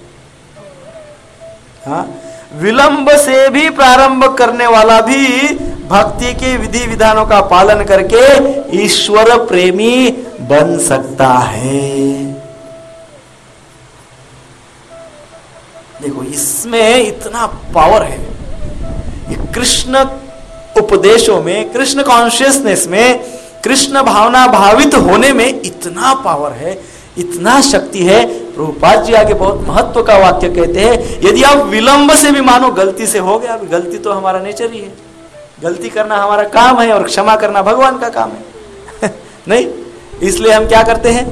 हाँ, विलंब से भी प्रारंभ करने वाला भी भक्ति के विधि विधानों का पालन करके ईश्वर प्रेमी बन सकता है। देखो इसमें इतना पावर है। ये कृष्ण उपदेशों में, कृष्ण कॉन्शियसनेस में, कृष्ण भावना भावित होने में इतना पावर है, इतना शक्ति है। प्रभुपाद जी आगे बहुत महत्व का वाक्य कहते हैं, यदि आप विलंब से भी मानो गलती से हो गया, गलती तो हमारा नेचर ही है, गलती करना हमारा काम है और क्षमा करना भगवान का काम है नहीं, इसलिए हम क्या करते हैं?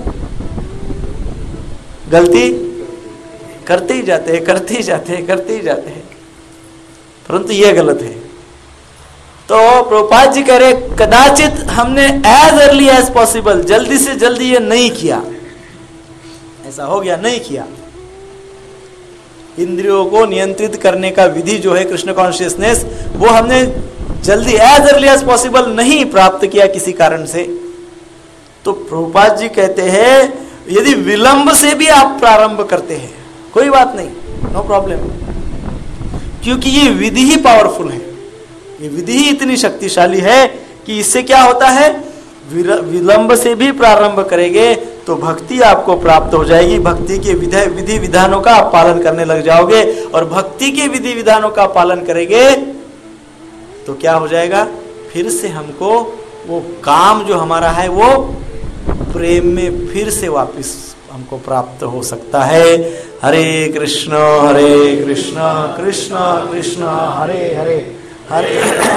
गलती करते ही जाते हैं, करते ही जाते हैं, करते ही जाते हैं, परंतु यह गलत है। तो प्रभुपाद जी कह रहे कदाचित हमने एज अर्ली एज पॉसिबल, जल्दी से जल्दी ये नहीं किया, ऐसा हो गया, नहीं किया। इंद्रियों को नियंत्रित करने का विधि जो है कृष्ण कॉन्शियसनेस, वो हमने जल्दी एज अर्ली एज पॉसिबल नहीं प्राप्त किया किसी कारण से। तो प्रभुपाद जी कहते हैं यदि विलंब से भी आप प्रारंभ करते हैं कोई बात नहीं, नो प्रॉब्लम, क्योंकि ये विधि ही पावरफुल है, ये विधि ही इतनी शक्तिशाली है कि इससे क्या होता है? विलंब से भी प्रारंभ करेंगे तो भक्ति आपको प्राप्त हो जाएगी। भक्ति के विधि विधानों का आप पालन करने लग जाओगे, और भक्ति के विधि विधानों का पालन करेंगे तो क्या हो जाएगा? फिर से हमको वो काम जो हमारा है वो प्रेम में फिर से वापस हमको प्राप्त हो सकता है। हरे कृष्ण हरे कृष्ण कृष्ण कृष्ण हरे हरे, हरे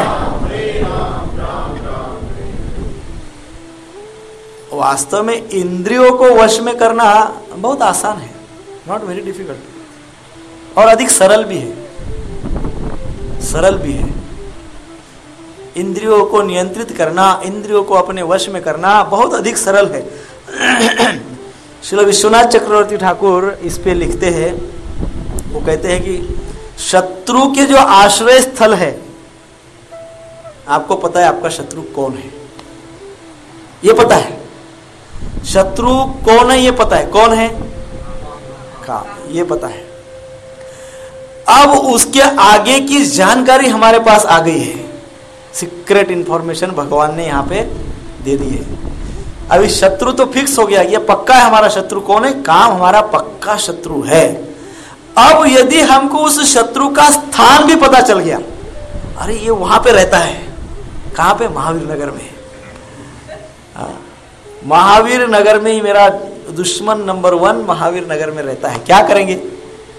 वास्तव में इंद्रियों को वश में करना बहुत आसान है, नॉट वेरी डिफिकल्ट, और अधिक सरल भी है, सरल भी है। इंद्रियों को नियंत्रित करना, इंद्रियों को अपने वश में करना बहुत अधिक सरल है। श्री विश्वनाथ चक्रवर्ती ठाकुर इस पे लिखते हैं, वो कहते हैं कि शत्रु के जो आश्रय स्थल है, आपको पता है आपका शत्रु कौन है, ये पता है शत्रु कौन है, ये पता है कौन है, काम, ये पता है। अब उसके आगे की जानकारी हमारे पास आ गई है, सीक्रेट इंफॉर्मेशन भगवान ने यहां पे दे दी है। अभी शत्रु तो फिक्स हो गया, ये पक्का है हमारा शत्रु कौन है, काम हमारा पक्का शत्रु है। अब यदि हमको उस शत्रु का स्थान भी पता चल गया, अरे ये वहां पे रहता है, कहां पे? महावीर नगर में। महावीर नगर में ही मेरा दुश्मन नंबर वन महावीर नगर में रहता है, क्या करेंगे?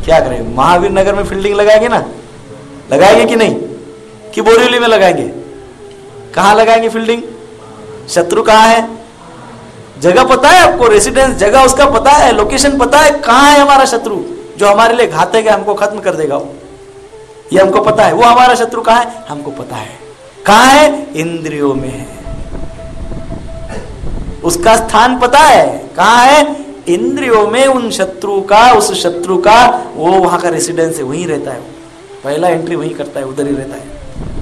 क्या करें, महावीर नगर में फील्डिंग लगाएंगे ना, लगाएंगे कि नहीं, कि बोरीवली में लगाएंगे? कहां लगाएंगे फील्डिंग? शत्रु कहां है? जगह पता है आपको, रेसिडेंस जगह उसका पता है, लोकेशन पता है, कहां है हमारा शत्रु जो हमारे लिए घातक है, हमको खत्म कर देगा वो, ये हमको पता है। वो हमारा शत्रु कहां है? हमको पता है। कहां है? इंद्रियों में है। उसका स्थान पता है, कहां है? इंद्रियों में। उन शत्रु का, उस शत्रु का वो वहां का रेसिडेंस है, वहीं रहता है वो, पहला एंट्री वहीं करता है, उधर ही रहता है।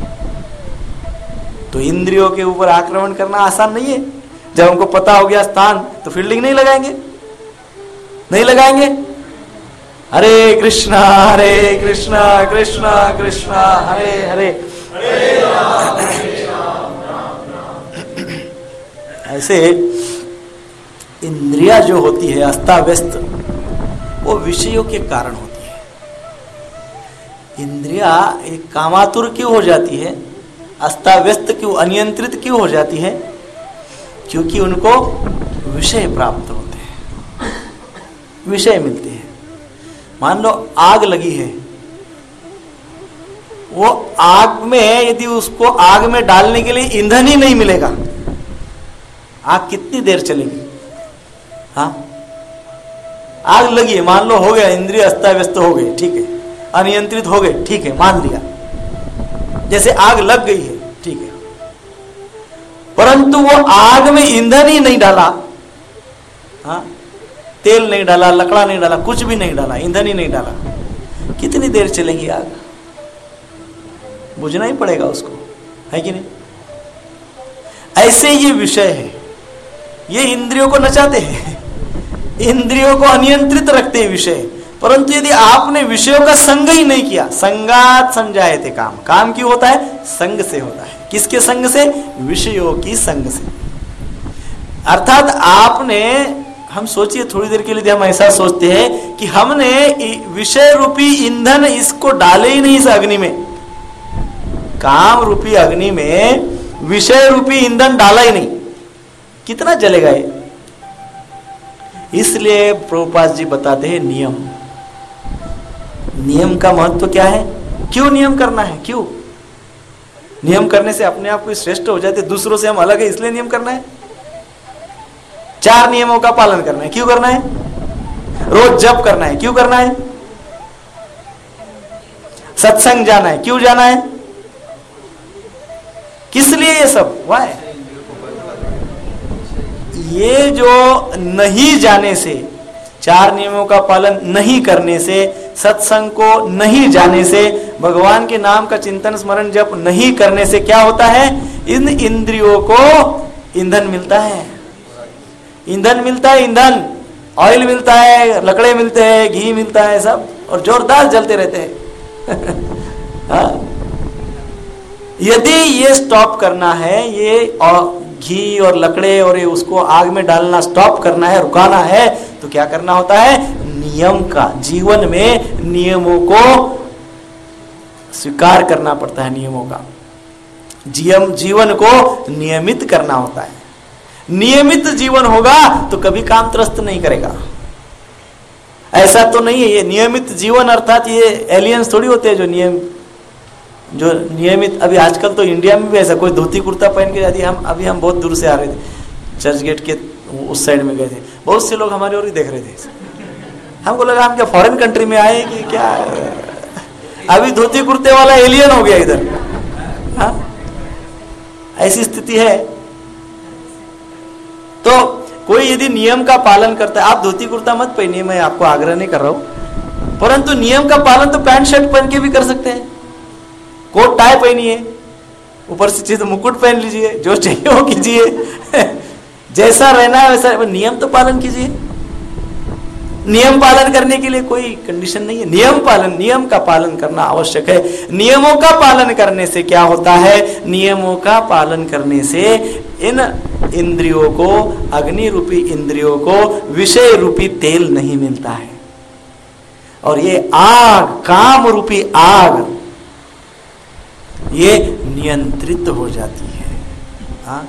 तो इंद्रियों के ऊपर आक्रमण करना आसान नहीं है। जब हमको पता हो गया स्थान, तो फील्डिंग नहीं लगाएंगे, नहीं लगाएंगे। हरे कृष्णा हरे कृष्णा कृष्णा कृष्णा हरे हरे, ऐसे इंद्रिया जो होती है अस्ताव्यस्त, वो विषयों के कारण होती है। इंद्रिया एक कामातुर क्यों हो जाती है, अस्ताव्यस्त क्यों, अनियंत्रित क्यों हो जाती है? क्योंकि उनको विषय प्राप्त होते हैं, विषय मिलते हैं। मान लो आग लगी है, वो आग में यदि उसको आग में डालने के लिए ईंधन ही नहीं मिलेगा, आग कितनी देर चलेगी? हाँ, आग लगी है, मान लो हो गया, इंद्रिय अस्ताव्यस्त हो गए, ठीक है, अनियंत्रित हो गए, ठीक है, मान लिया, जैसे आग लग गई है, ठीक है, परंतु वो आग में ईंधन ही नहीं डाला, हाँ, तेल नहीं डाला, लकड़ा नहीं डाला, कुछ भी नहीं डाला, ईंधन ही नहीं डाला, कितनी देर चलेगी आग? बुझना ही पड़ेगा उसको, है कि नहीं? ऐसे ये विषय है, ये इंद्रियों को नचाते हैं, इंद्रियों को अनियंत्रित रखते हैं विषय। परंतु यदि आपने विषयों का संग ही नहीं किया, संगात संजायते काम, काम क्यों होता है? संग से होता है। किसके संग से? विषयों की संग से। अर्थात आपने, हम सोचिए थोड़ी देर के लिए, हम ऐसा सोचते हैं कि हमने विषय रूपी ईंधन इसको डाले ही नहीं इस अग्नि में, काम रूपी अग्नि में विषय रूपी ईंधन डाला ही नहीं, कितना जलेगा ये? इसलिए प्रभुपाद जी बताते हैं नियम। नियम का महत्व क्या है? क्यों नियम करना है? क्यों नियम करने से अपने आप को श्रेष्ठ हो जाते, दूसरों से हम अलग है इसलिए नियम करना है। चार नियमों का पालन करना है, क्यों करना है? रोज जप करना है, क्यों करना है? सत्संग जाना है, क्यों जाना है? किस लिए ये सब? वाह, ये जो नहीं जाने से, चार नियमों का पालन नहीं करने से, सत्संग को नहीं जाने से, भगवान के नाम का चिंतन स्मरण जप नहीं करने से क्या होता है? इन इंद्रियों को ईंधन मिलता है, ईंधन मिलता है, ईंधन, ऑयल मिलता है, लकड़े मिलते हैं, घी मिलता है, सब, और जोरदार जलते रहते हैं। यदि ये स्टॉप करना है, ये और घी और लकड़े और ये उसको आग में डालना स्टॉप करना है, रुकाना है, तो क्या करना होता है? नियम का, जीवन में नियमों को स्वीकार करना पड़ता है, नियमों का जीवन जीवन को नियमित करना होता है। नियमित जीवन होगा तो कभी काम त्रस्त नहीं करेगा। ऐसा तो नहीं है ये नियमित जीवन, अर्थात ये एलियंस थोड़ी होते हैं जो नियम जो नियमित। अभी आजकल तो इंडिया में भी ऐसा, कोई धोती कुर्ता पहन के जाती है। हम अभी हम बहुत दूर से आ रहे थे, चर्च गेट के उस साइड में गए थे, बहुत से लोग हमारे और ही देख रहे थे। हमको लगा हम क्या फॉरेन कंट्री में आए कि क्या, अभी धोती कुर्ते वाला एलियन हो गया इधर। हाँ, ऐसी स्थिति है। तो कोई यदि नियम का पालन करता है, आप धोती कुर्ता मत पहनिए, मैं आपको आग्रह नहीं कर रहा हूं, परंतु नियम का पालन तो पैंट शर्ट पहन के भी कर सकते हैं। कोट टाई पहनिए, ऊपर से चाहिए तो मुकुट पहन लीजिए, जो चाहिए वो कीजिए। जैसा रहना है वैसा, नियम तो पालन कीजिए। नियम पालन करने के लिए कोई कंडीशन नहीं है। नियम पालन, नियम का पालन करना आवश्यक है। नियमों का पालन करने से क्या होता है? नियमों का पालन करने से इन इंद्रियों को, अग्नि रूपी इंद्रियों को विषय रूपी तेल नहीं मिलता है, और ये आग, काम रूपी आग, ये नियंत्रित हो जाती है। हाँ,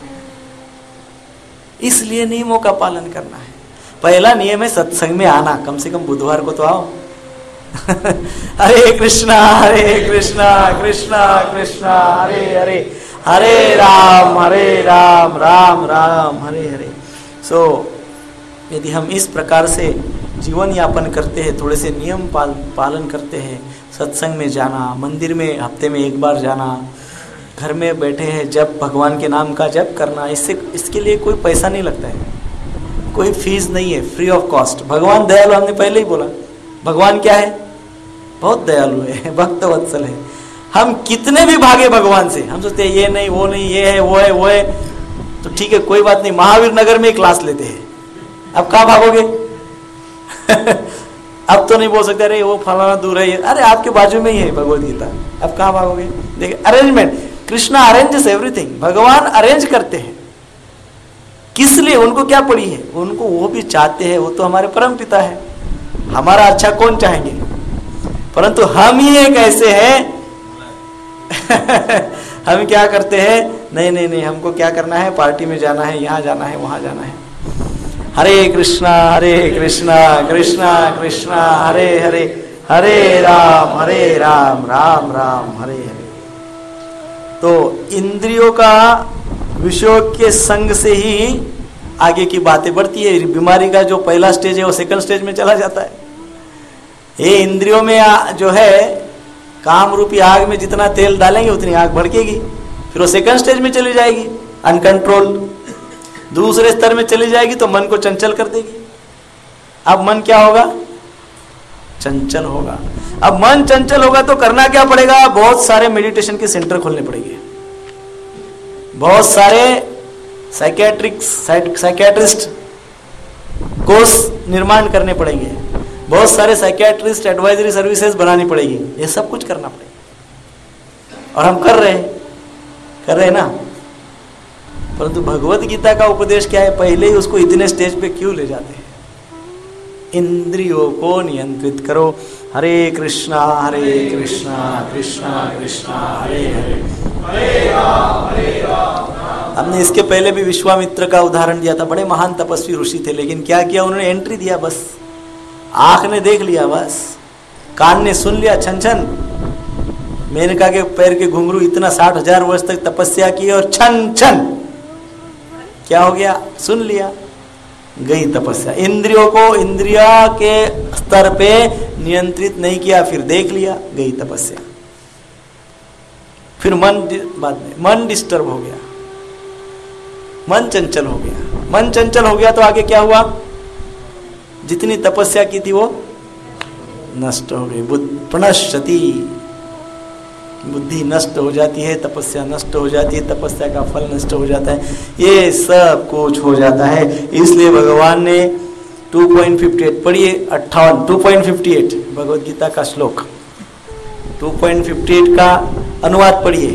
इसलिए नियमों का पालन करना है। पहला नियम है सत्संग में आना, कम से कम बुधवार को तो आओ। हरे कृष्णा हरे कृष्णा कृष्णा कृष्णा हरे हरे, हरे राम हरे राम राम राम हरे हरे। सो so, यदि हम इस प्रकार से जीवन यापन करते हैं, थोड़े से नियम पाल, पालन करते हैं, सत्संग में जाना, मंदिर में हफ्ते में एक बार जाना, घर में बैठे हैं जब भगवान के नाम का जप करना, इससे इसके लिए कोई पैसा नहीं लगता है, कोई फीस नहीं है, फ्री ऑफ कॉस्ट। भगवान दयालु, हमने पहले ही बोला, भगवान क्या है? बहुत दयालु है, भक्त वत्सल है। हम कितने भी भागे भगवान से, हम सोचते हैं ये नहीं वो नहीं, ये है वो है वो है, तो ठीक है कोई बात नहीं, महावीर नगर में क्लास लेते हैं। अब कहाँ भागोगे? अब तो नहीं बोल सकते अरे वो फलाना दूर है, अरे आपके बाजू में ही है भगवद गीता, अब कहाँ भागोगे? देखिए अरेंजमेंट, कृष्णा अरेंजेस एवरीथिंग, भगवान अरेंज करते हैं। किस लिए? उनको क्या पड़ी है? उनको वो भी चाहते हैं, वो तो हमारे परम पिता है, हमारा अच्छा कौन चाहेंगे? परंतु हम ही एक ऐसे हैं हम क्या करते हैं, नहीं नहीं नहीं हमको क्या करना है, पार्टी में जाना है, यहाँ जाना है, वहां जाना है। हरे कृष्णा हरे कृष्णा कृष्णा कृष्णा हरे हरे, हरे राम हरे राम राम राम हरे हरे। तो इंद्रियों का विषयों के संग से ही आगे की बातें बढ़ती है। बीमारी का जो पहला स्टेज है वो सेकंड स्टेज में चला जाता है। ये इंद्रियों में जो है काम रूपी आग में जितना तेल डालेंगे उतनी आग भड़केगी, फिर वो सेकंड स्टेज में चली जाएगी अनकंट्रोल। दूसरे स्तर में चली जाएगी तो मन को चंचल कर देगी। अब मन क्या होगा? चंचल होगा। अब मन चंचल होगा तो करना क्या पड़ेगा? बहुत सारे मेडिटेशन के सेंटर खोलने पड़ेंगे, बहुत सारे साइकेट्रिक्स साइकेट्रिस्ट कोर्स निर्माण करने पड़ेंगे, बहुत सारे साइकेट्रिस्ट एडवाइजरी सर्विसेज बनानी पड़ेगी, ये सब कुछ करना पड़ेगा। और हम कर रहे हैं कर रहे हैं ना। परंतु भगवत गीता का उपदेश क्या है? पहले ही उसको इतने स्टेज पे क्यों ले जाते हैं? इंद्रियों को नियंत्रित करो। हरे कृष्णा हरे कृष्णा कृष्णा कृष्णा हरे हरे, हरे राम हरे राम। हमने इसके पहले भी विश्वामित्र का उदाहरण दिया था। बड़े महान तपस्वी ऋषि थे, लेकिन क्या किया उन्होंने? एंट्री दिया, बस आंख ने देख लिया, बस कान ने सुन लिया, छन छन मेनका के पैर के घुंघरू, इतना साठ हजार वर्ष तक तपस्या की और छन छन क्या हो गया? सुन लिया, गई तपस्या। इंद्रियों को इंद्रिया के स्तर पे नियंत्रित नहीं किया, फिर देख लिया, गई तपस्या। फिर मन बाद में मन डिस्टर्ब हो गया, मन चंचल हो गया। मन चंचल हो गया तो आगे क्या हुआ? जितनी तपस्या की थी वो नष्ट हो गई। प्रणश्यति, बुद्धि नष्ट हो जाती है, तपस्या नष्ट हो जाती है, तपस्या का फल नष्ट हो जाता है, ये सब कुछ हो जाता है। इसलिए भगवान ने टू पॉइंट फिफ्टी एट पढ़िए, अट्ठावन two point fifty eight Bhagavad Gita का श्लोक, टू पॉइंट फिफ्टी एट का अनुवाद पढ़िए।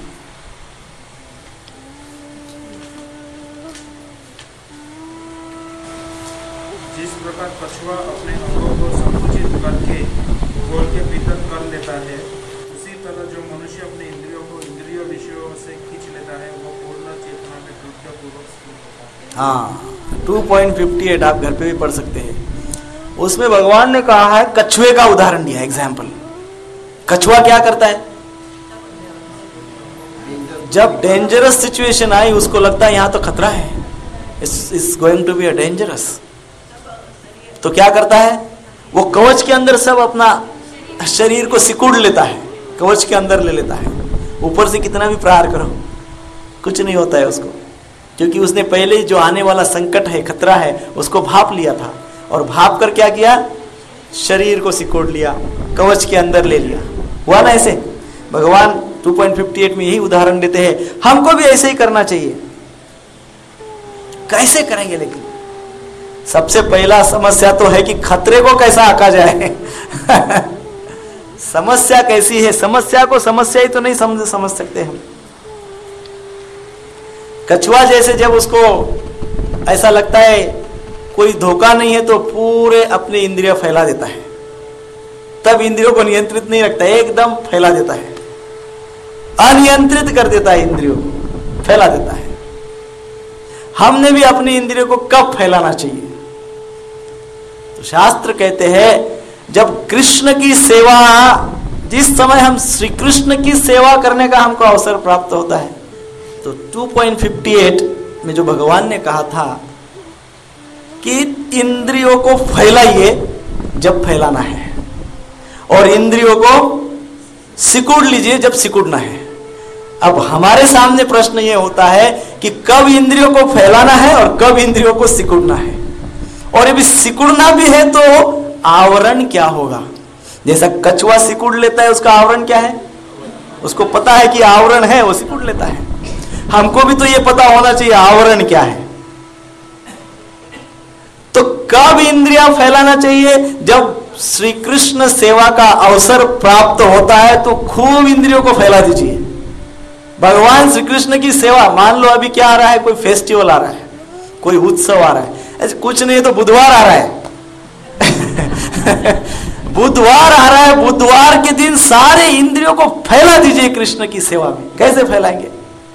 जिस प्रकार कछुआ अपने अंगों को संकुचित करके गोल के भीतर कर लेता है, उसी तरह जो मनुष्य अपने इंद्रियों को इंद्रियों विषयों से खींच लेता है, वो पूर्ण चेतना में कृत्यपूर्वक स्थित होता है। हाँ, टू पॉइंट फिफ्टी एट आप घर पे भी पढ़ सकते हैं। उसमें भगवान ने कहा है, कछुए का उदाहरण दिया, एग्जाम्पल। कछुआ क्या करता है? जब डेंजरस सिचुएशन आई, उसको लगता है यहां तो खतरा है, it's going to be a dangerous, तो क्या करता है? वो कवच के अंदर सब अपना शरीर को सिकुड़ लेता है, कवच के अंदर ले लेता है। ऊपर से कितना भी प्रहार करो कुछ नहीं होता है उसको, क्योंकि उसने पहले ही जो आने वाला संकट है, खतरा है, उसको भाप लिया था। और भाप कर क्या किया? शरीर को सिकोड़ लिया, कवच के अंदर ले लिया। हुआ ना ऐसे? भगवान टू पॉइंट फिफ्टी एट में यही उदाहरण देते हैं। हमको भी ऐसे ही करना चाहिए। कैसे करेंगे? लेकिन सबसे पहला समस्या तो है कि खतरे को कैसा आका जाए। समस्या कैसी है? समस्या को समस्या ही तो नहीं समझ समझ सकते हम। कछुआ जैसे जब उसको ऐसा लगता है कोई धोखा नहीं है, तो पूरे अपने इंद्रिय फैला देता है। तब इंद्रियों को नियंत्रित नहीं रखता है, एकदम फैला देता है, अनियंत्रित कर देता है, इंद्रियों को फैला देता है। हमने भी अपनी इंद्रियों को कब फैलाना चाहिए? तो शास्त्र कहते हैं, जब कृष्ण की सेवा, जिस समय हम श्री कृष्ण की सेवा करने का हमको अवसर प्राप्त होता है, तो टू पॉइंट फिफ्टी एट में जो भगवान ने कहा था कि इंद्रियों को फैलाइए जब फैलाना है, और इंद्रियों को सिकुड़ लीजिए जब सिकुड़ना है। अब हमारे सामने प्रश्न ये होता है कि कब इंद्रियों को फैलाना है और कब इंद्रियों को सिकुड़ना है, और यदि सिकुड़ना भी है तो आवरण क्या होगा। जैसा कछुआ सिकुड़ लेता है, उसका आवरण क्या है, उसको पता है कि आवरण है, वो सिकुड़ लेता है। हमको भी तो ये पता होना चाहिए आवरण क्या है। तो कब इंद्रियां फैलाना चाहिए, जब श्री कृष्ण सेवा का अवसर प्राप्त होता है तो खूब इंद्रियों को फैला दीजिए। भगवान श्री कृष्ण की सेवा, मान लो अभी क्या आ रहा है, कोई फेस्टिवल आ रहा है, कोई उत्सव आ रहा है, ऐसे कुछ नहीं तो बुधवार आ रहा है बुधवार आ रहा है, बुधवार के दिन सारे इंद्रियों को फैला दीजिए कृष्ण की सेवा में। कैसे फैलाएंगे,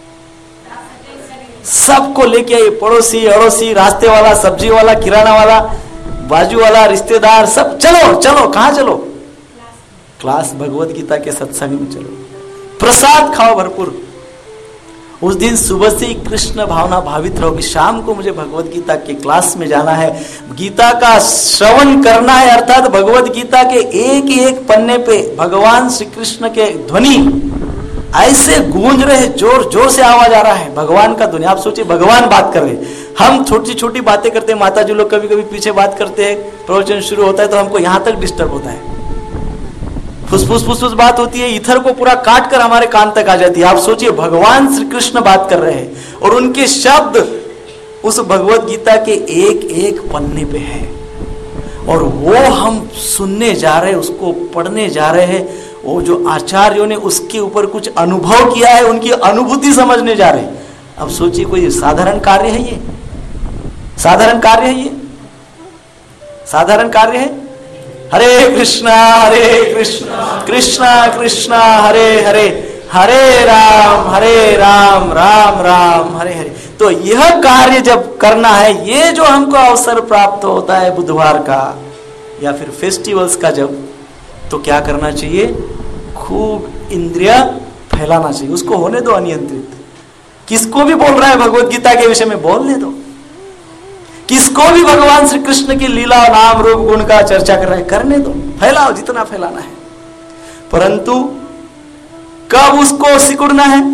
सबको लेके आइए, पड़ोसी अड़ोसी, रास्ते वाला, सब्जी वाला, किराना वाला, बाजू वाला, रिश्तेदार, सब चलो चलो। कहां चलो, क्लास भगवत गीता के सत्संग में चलो, प्रसाद खाओ भरपूर। उस दिन सुबह से ही कृष्ण भावना भावित रहो कि शाम को मुझे भगवत गीता के क्लास में जाना है, गीता का श्रवण करना है, अर्थात भगवत गीता के एक एक पन्ने पे भगवान श्री कृष्ण के ध्वनि ऐसे गूंज रहे, जोर जोर से आवाज आ रहा है भगवान का ध्वनि। आप सोचिए, भगवान बात कर रहे, हम छोटी छोटी बातें करते हैं, माता जी लोग कभी कभी पीछे बात करते हैं, प्रवचन शुरू होता है तो हमको यहां तक डिस्टर्ब होता है, फुसफुस फुसफुस बात होती है, इथर को पूरा काट कर हमारे कान तक आ जाती है। आप सोचिए, भगवान श्री कृष्ण बात कर रहे हैं और उनके शब्द उस भगवत गीता के एक एक पन्ने पे है, और वो हम सुनने जा रहे हैं, उसको पढ़ने जा रहे हैं। वो जो आचार्यों ने उसके ऊपर कुछ अनुभव किया है, उनकी अनुभूति समझने जा रहे हैं। अब सोचिए, कोई साधारण कार्य है ये, साधारण कार्य है ये, साधारण कार्य है। हरे कृष्णा हरे कृष्णा कृष्णा कृष्णा हरे हरे, हरे राम हरे राम राम राम हरे हरे। तो यह कार्य जब करना है, ये जो हमको अवसर प्राप्त होता है बुधवार का या फिर फेस्टिवल्स का, जब तो क्या करना चाहिए, खूब इंद्रिया फैलाना चाहिए, उसको होने दो अनियंत्रित। किसको भी बोल रहा है भगवत गीता के विषय में, बोलने दो। किसको भी भगवान श्री कृष्ण की लीला, नाम, रूप, गुण का चर्चा कर रहे हैं, करने दो, फैलाओ जितना फैलाना है। परंतु कब उसको सिकुड़ना है,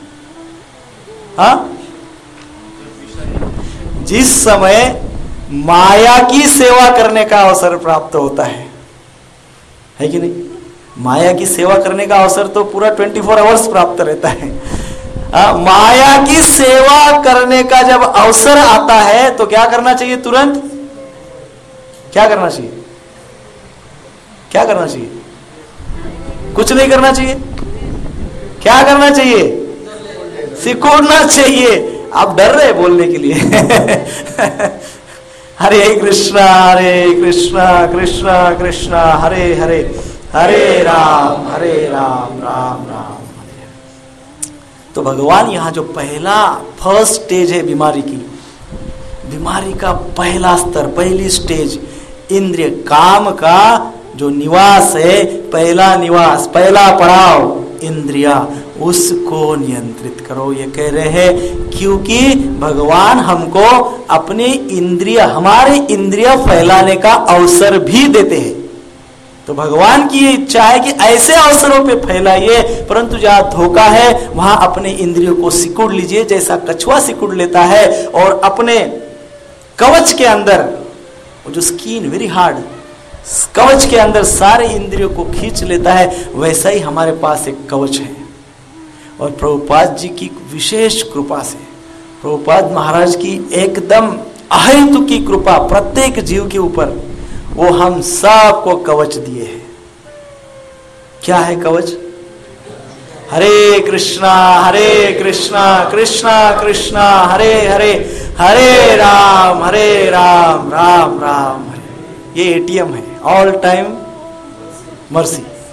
हा? जिस समय माया की सेवा करने का अवसर प्राप्त होता है, है कि नहीं। माया की सेवा करने का अवसर तो पूरा ट्वेंटी फोर आवर्स प्राप्त रहता है। आ, माया की सेवा करने का जब अवसर आता है तो क्या करना चाहिए, तुरंत क्या करना चाहिए, क्या करना चाहिए, कुछ नहीं करना चाहिए, क्या करना चाहिए, सिकुड़ना चाहिए। आप डर रहे बोलने के लिए हरे कृष्णा हरे कृष्णा कृष्णा कृष्णा हरे हरे, हरे राम हरे राम राम राम हरे हरे। तो भगवान यहां जो पहला फर्स्ट स्टेज है बीमारी की, बीमारी का पहला स्तर, पहली स्टेज, इंद्रिय काम का जो निवास है, पहला निवास, पहला पड़ाव इंद्रिया, उसको नियंत्रित करो, ये कह रहे हैं। क्योंकि भगवान हमको अपने इंद्रिय, हमारे इंद्रिय फैलाने का अवसर भी देते हैं। तो भगवान की ये इच्छा है कि ऐसे अवसरों पे फैलाइए, परंतु जहां धोखा है वहां अपने इंद्रियों को सिकुड़ लीजिए, जैसा कछुआ सिकुड़ लेता है और अपने कवच के अंदर, वो जो स्किन वेरी हार्ड, कवच के अंदर सारे इंद्रियों को खींच लेता है, वैसा ही हमारे पास एक कवच है। और प्रभुपाद जी की विशेष कृपा से, प्रभुपाद महाराज की एकदम अहेतु की कृपा प्रत्येक जीव के ऊपर, वो हम सबको कवच दिए हैं। क्या है कवच? हरे कृष्णा हरे कृष्णा कृष्णा कृष्णा हरे हरे, हरे राम हरे राम राम राम हरे। ये एटीएम है, all time mercy,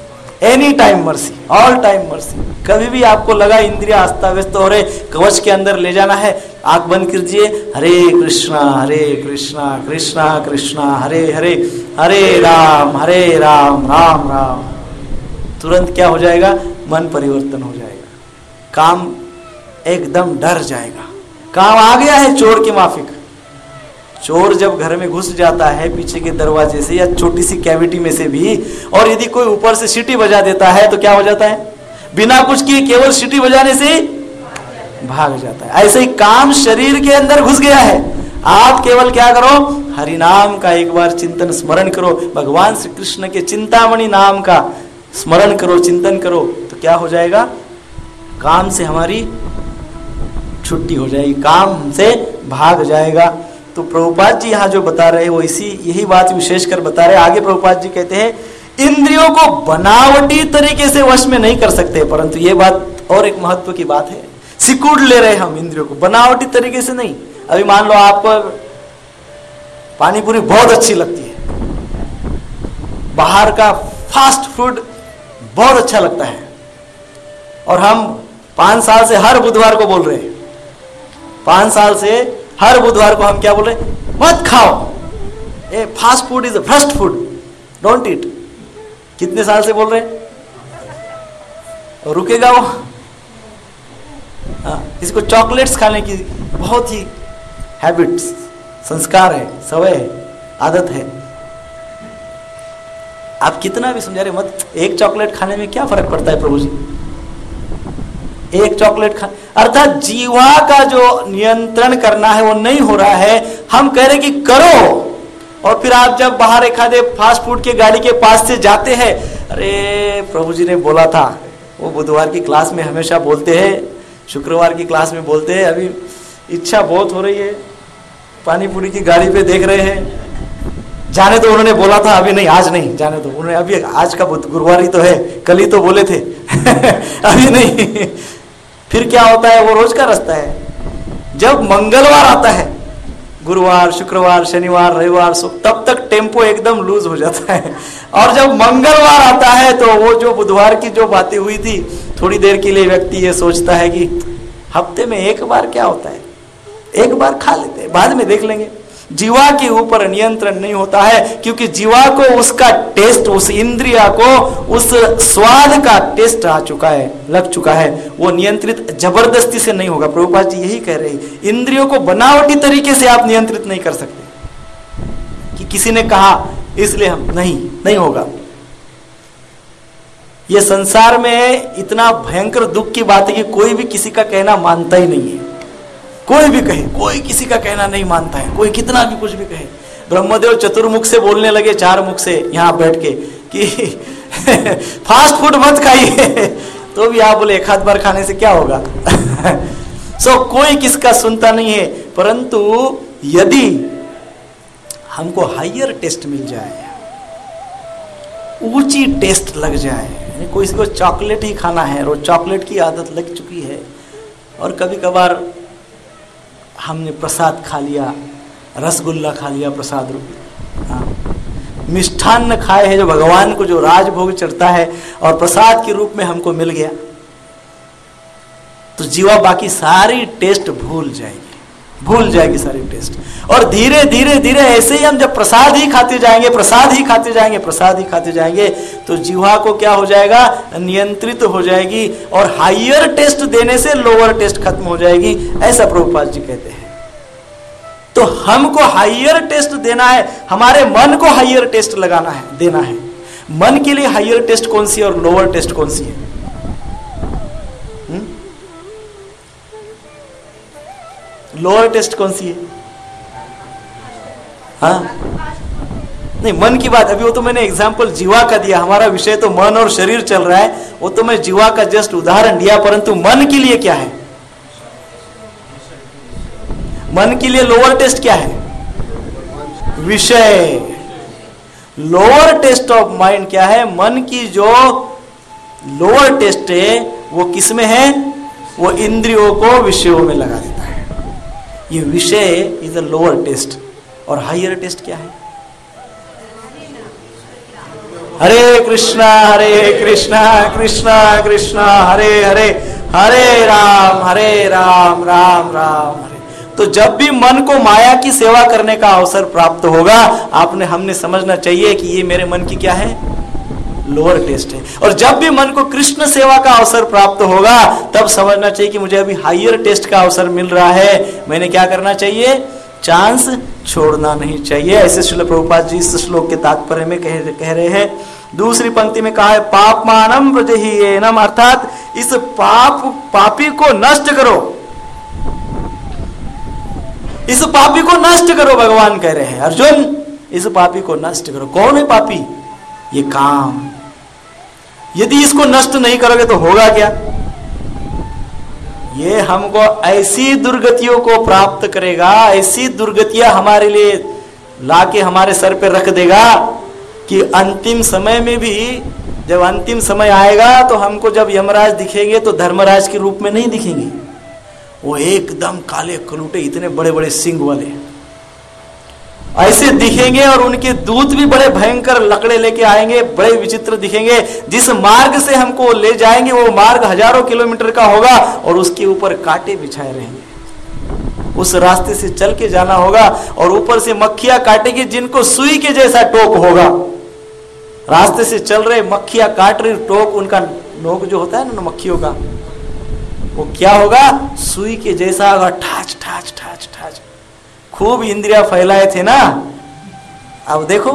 any time mercy, all time mercy. कभी भी आपको लगा इंद्रिया अस्त व्यस्त हो रहे, कवच के अंदर ले जाना है, आंख बंद कीजिए, हरे कृष्णा हरे कृष्णा कृष्णा कृष्णा हरे हरे, हरे राम हरे राम राम राम। तुरंत क्या हो जाएगा? मन परिवर्तन हो जाएगा, काम एकदम डर जाएगा। काम आ गया है चोर की माफिक। चोर जब घर में घुस जाता है पीछे के दरवाजे से या छोटी सी कैविटी में से भी, और यदि कोई ऊपर से सीटी बजा देता है तो क्या हो जाता है? बिना कुछ किए केवल सीटी बजाने से भाग जाता है। ऐसे ही काम शरीर के अंदर घुस गया है। आप केवल क्या करो? हरि नाम का एक बार चिंतन स्मरण करो, भगवान श्री कृष्ण के चिंतामणि नाम का स्मरण करो, चिंतन करो, तो क्या हो जाएगा? काम से हमारी छुट्टी हो जाएगी, काम से भाग जाएगा। तो प्रभुपाद जी यहाँ जो बता रहे हैं वो इसी यही बात विशेषकर बता रहे हैं। आगे प्रभुपाद जी कहते हैं इंद्रियों को बनावटी तरीके से वश में नहीं कर सकते, परंतु ये बात और एक महत्व की बात है, सिकुड़ ले रहे हम इंद्रियों को, बनावटी तरीके से नहीं। अभी मान लो आपको पानी पूरी बहुत अच्छी लगती है, बाहर का फास्ट फूड बहुत अच्छा लगता है, और हम पांच साल से हर बुधवार को बोल रहे हैं, पांच साल से हर बुधवार को हम क्या बोल रहे हैं? मत खाओ, a fast food is a first food, don't eat. कितने साल से बोल रहे हैं? रुकेगा वो? हाँ, इसको चॉकलेट्स खाने की बहुत ही हैबिट्स, संस्कार है, समय है, आदत है। आप कितना भी समझा रहे मत, एक चॉकलेट खाने में क्या फर्क पड़ता है प्रभु जी? एक चॉकलेट खा, अर्थात जीवा का जो नियंत्रण करना है वो नहीं हो रहा है। हम कह रहे कि करो, और फिर आप जब बाहर एक आधे फास्ट फूड के गाड़ी के पास से जाते हैं, अरे प्रभु जी ने बोला था, वो बुधवार की क्लास में हमेशा बोलते हैं, शुक्रवार की क्लास में बोलते हैं, अभी इच्छा बहुत हो रही है, पानी पूरी की गाड़ी पे देख रहे हैं, जाने तो उन्होंने बोला था, अभी नहीं, आज नहीं, जाने तो उन्होंने, अभी आज का गुरुवार ही तो है, कल ही तो बोले थे अभी नहीं। फिर क्या होता है? वो रोज का रास्ता है। जब मंगलवार आता है, गुरुवार, शुक्रवार, शनिवार, रविवार, शुक्र, तब तक टेम्पो एकदम लूज हो जाता है, और जब मंगलवार आता है तो वो जो बुधवार की जो बातें हुई थी, थोड़ी देर के लिए व्यक्ति ये सोचता है कि हफ्ते में एक बार क्या होता है, एक बार खा लेते हैं, बाद में देख लेंगे। जीवा के ऊपर नियंत्रण नहीं होता है, क्योंकि जीवा को उसका टेस्ट, उस इंद्रिया को उस स्वाद का टेस्ट आ चुका है, लग चुका है, वो नियंत्रित जबरदस्ती से नहीं होगा। प्रभुपाद जी यही कह रहे हैं, इंद्रियों को बनावटी तरीके से आप नियंत्रित नहीं कर सकते कि किसी ने कहा इसलिए हम नहीं नहीं होगा। ये संसार में इतना भयंकर दुख की बात है कि कोई भी किसी का कहना मानता ही नहीं है। कोई भी कहे, कोई किसी का कहना नहीं मानता है, कोई कितना भी कुछ भी कहे। ब्रह्मदेव चतुर्मुख से बोलने लगे, चार मुख से यहाँ बैठ के, कि फास्ट फूड मत खाइए, तो भी आप बोले एक आध बार खाने से क्या होगा। सो so, कोई किसका सुनता नहीं है। परंतु यदि हमको हायर टेस्ट मिल जाए, ऊंची टेस्ट लग जाए, कोई को चॉकलेट ही खाना है, रोज चॉकलेट की आदत लग चुकी है, और कभी कभार हमने प्रसाद खा लिया, रसगुल्ला खा लिया प्रसाद रूप, हाँ, मिष्ठान्न खाए हैं जो भगवान को जो राजभोग चढ़ता है, और प्रसाद के रूप में हमको मिल गया, तो जीवा बाकी सारी टेस्ट भूल जाएगी, भूल जाएगी सारी टेस्ट। और धीरे धीरे धीरे ऐसे ही हम जब प्रसाद ही खाते जाएंगे, प्रसाद ही खाते जाएंगे, प्रसाद ही खाते जाएंगे, तो जीवा को क्या हो जाएगा? नियंत्रित हो जाएगी, और हायर टेस्ट देने से लोअर टेस्ट खत्म हो जाएगी, ऐसा प्रभुपाद जी कहते हैं। तो हमको हायर टेस्ट देना है, हमारे मन को हायर टेस्ट लगाना है, देना है। मन के लिए हायर टेस्ट कौन सी है और लोअर टेस्ट कौन सी है? लोअर टेस्ट कौन सी है? हाँ, नहीं, मन की बात, अभी वो तो मैंने एग्जाम्पल जीवा का दिया, हमारा विषय तो मन और शरीर चल रहा है, वो तो मैं जीवा का जस्ट उदाहरण दिया। परंतु मन के लिए क्या है? मन के लिए लोअर टेस्ट क्या है? विषय। लोअर टेस्ट ऑफ माइंड क्या है? मन की जो लोअर टेस्ट है वो किस में है? वो इंद्रियों को विषयों में लगा देता है। ये विषय इज अ लोअर टेस्ट, और हायर टेस्ट क्या है? हरे कृष्णा हरे कृष्णा कृष्णा कृष्णा हरे हरे, हरे राम हरे राम राम राम हरे। तो जब भी मन को माया की सेवा करने का अवसर प्राप्त होगा, आपने हमने समझना चाहिए कि ये मेरे मन की क्या है, लोअर टेस्ट है। और जब भी मन को कृष्ण सेवा का अवसर प्राप्त होगा, तब समझना चाहिए कि मुझे अभी हायर टेस्ट का अवसर मिल रहा है, मैंने क्या करना चाहिए, चांस छोड़ना नहीं चाहिए। ऐसे श्रील प्रभुपाद जी इस श्लोक के तात्पर्य में कह, कह रहे हैं। दूसरी पंक्ति में कहा है पापमानम व्रजहीयेनम, अर्थात इस पाप पापी को नष्ट करो, इस पापी को नष्ट करो, भगवान कह रहे हैं अर्जुन इस पापी को नष्ट करो। कौन है पापी, ये काम। यदि इसको नष्ट नहीं करोगे तो होगा क्या, ये हमको ऐसी दुर्गतियों को प्राप्त करेगा, ऐसी दुर्गतियां हमारे लिए लाके हमारे सर पे रख देगा कि अंतिम समय में भी, जब अंतिम समय आएगा तो हमको जब यमराज दिखेंगे तो धर्मराज के रूप में नहीं दिखेंगे, वो एकदम काले कलूटे इतने बड़े बड़े सिंग वाले ऐसे दिखेंगे, और उनके दूत भी बड़े भयंकर लकड़े लेके आएंगे, बड़े विचित्र दिखेंगे। जिस मार्ग से हमको ले जाएंगे वो मार्ग हजारों किलोमीटर का होगा और उसके ऊपर कांटे बिछाए रहेंगे, उस रास्ते से चल के जाना होगा, और ऊपर से मक्खियां काटेगी जिनको सुई के जैसा टोक होगा। रास्ते से चल रहे मक्खियां काट रही, टोक उनका नोक जो होता है ना मक्खियों का, वो क्या होगा, सुई के जैसा होगा, ठाच ठाच ठाच ठाच। खूब इंद्रिया फैलाए थे ना, अब देखो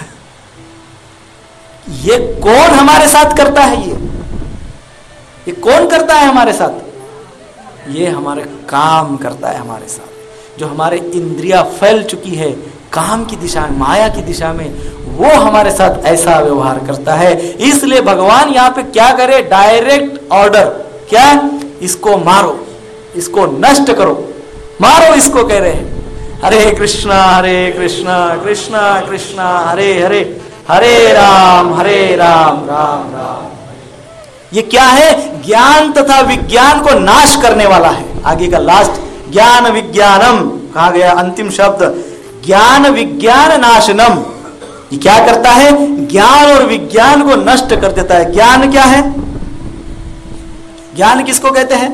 ये कौन हमारे साथ करता है, ये ये कौन करता है हमारे साथ, ये हमारे काम करता है हमारे साथ। जो हमारे इंद्रिया फैल चुकी है काम की दिशा में, माया की दिशा में, वो हमारे साथ ऐसा व्यवहार करता है। इसलिए भगवान यहाँ पे क्या करे, डायरेक्ट ऑर्डर, क्या, इसको मारो, इसको नष्ट करो, मारो इसको, कह रहे हैं हरे कृष्णा हरे कृष्णा कृष्णा कृष्णा हरे हरे, हरे राम हरे राम राम राम। ये क्या है, ज्ञान तथा विज्ञान को नाश करने वाला है। आगे का लास्ट ज्ञान विज्ञानम कहा गया, अंतिम शब्द ज्ञान विज्ञान नाशनम। ये क्या करता है, ज्ञान और विज्ञान को नष्ट कर देता है। ज्ञान क्या है, ज्ञान किसको कहते हैं,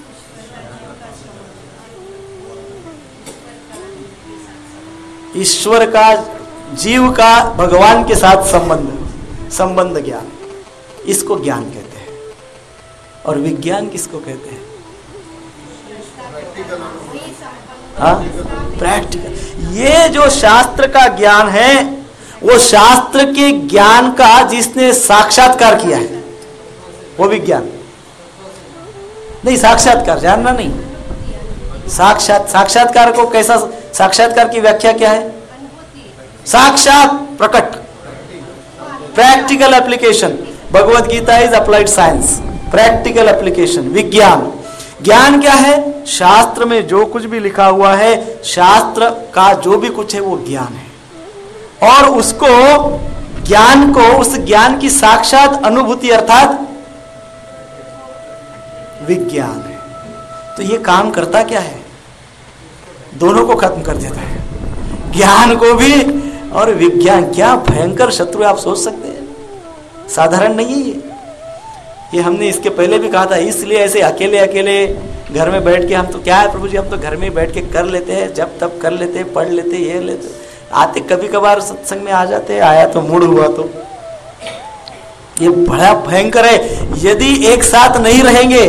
ईश्वर का, जीव का भगवान के साथ संबंध, संबंध ज्ञान, इसको ज्ञान कहते हैं। और विज्ञान किसको कहते हैं, हाँ, प्रैक्टिकल। ये जो शास्त्र का ज्ञान है वो शास्त्र के ज्ञान का जिसने साक्षात्कार किया है वो विज्ञान नहीं, साक्षात्कार जानना नहीं, साक्षात साक्षात्कार को कैसा, साक्षात्कार की व्याख्या क्या है, साक्षात प्रकट, practical application. Bhagavad Gita is applied science, practical application. विज्ञान, ज्ञान क्या है, शास्त्र में जो कुछ भी लिखा हुआ है, शास्त्र का जो भी कुछ है वो ज्ञान है, और उसको ज्ञान को, उस ज्ञान की साक्षात अनुभूति अर्थात विज्ञान है। तो ये काम करता क्या है, दोनों को खत्म कर देता है, ज्ञान को भी और विज्ञान। क्या भयंकर शत्रु आप सोच सकते हैं, साधारण नहीं है ये। ये हमने इसके पहले भी कहा था, इसलिए ऐसे अकेले अकेले घर में बैठ के, हम तो क्या है प्रभु जी, हम तो घर में बैठ के कर लेते हैं, जब तब कर लेते हैं, पढ़ लेते, ये लेते, आते कभी कभार सत्संग में आ जाते हैं, आया तो मूड हुआ तो। ये बड़ा भयंकर है, यदि एक साथ नहीं रहेंगे।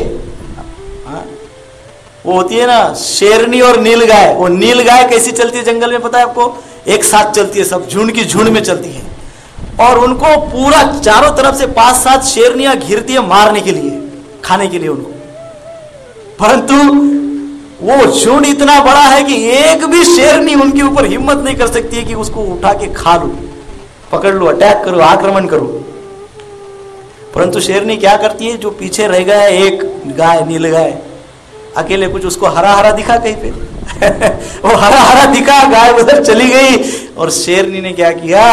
वो होती है ना शेरनी और नीलगाय, वो नीलगाय कैसी चलती है जंगल में पता है आपको, एक साथ चलती है, सब झुंड की झुंड में चलती है, और उनको पूरा चारों तरफ से पांच सात शेरनियां घिरती है मारने के लिए, खाने के लिए उनको। परंतु वो झुंड इतना बड़ा है कि एक भी शेरनी उनके ऊपर हिम्मत नहीं कर सकती है कि उसको उठा के खा लो, पकड़ लो, अटैक करो, आक्रमण करो। परंतु शेरनी क्या करती है, जो पीछे रह गया एक गाय, नीलगाय, अकेले कुछ उसको हरा हरा दिखा कहीं पे वो हरा हरा दिखा, गाय उधर चली गई, और शेरनी ने क्या किया,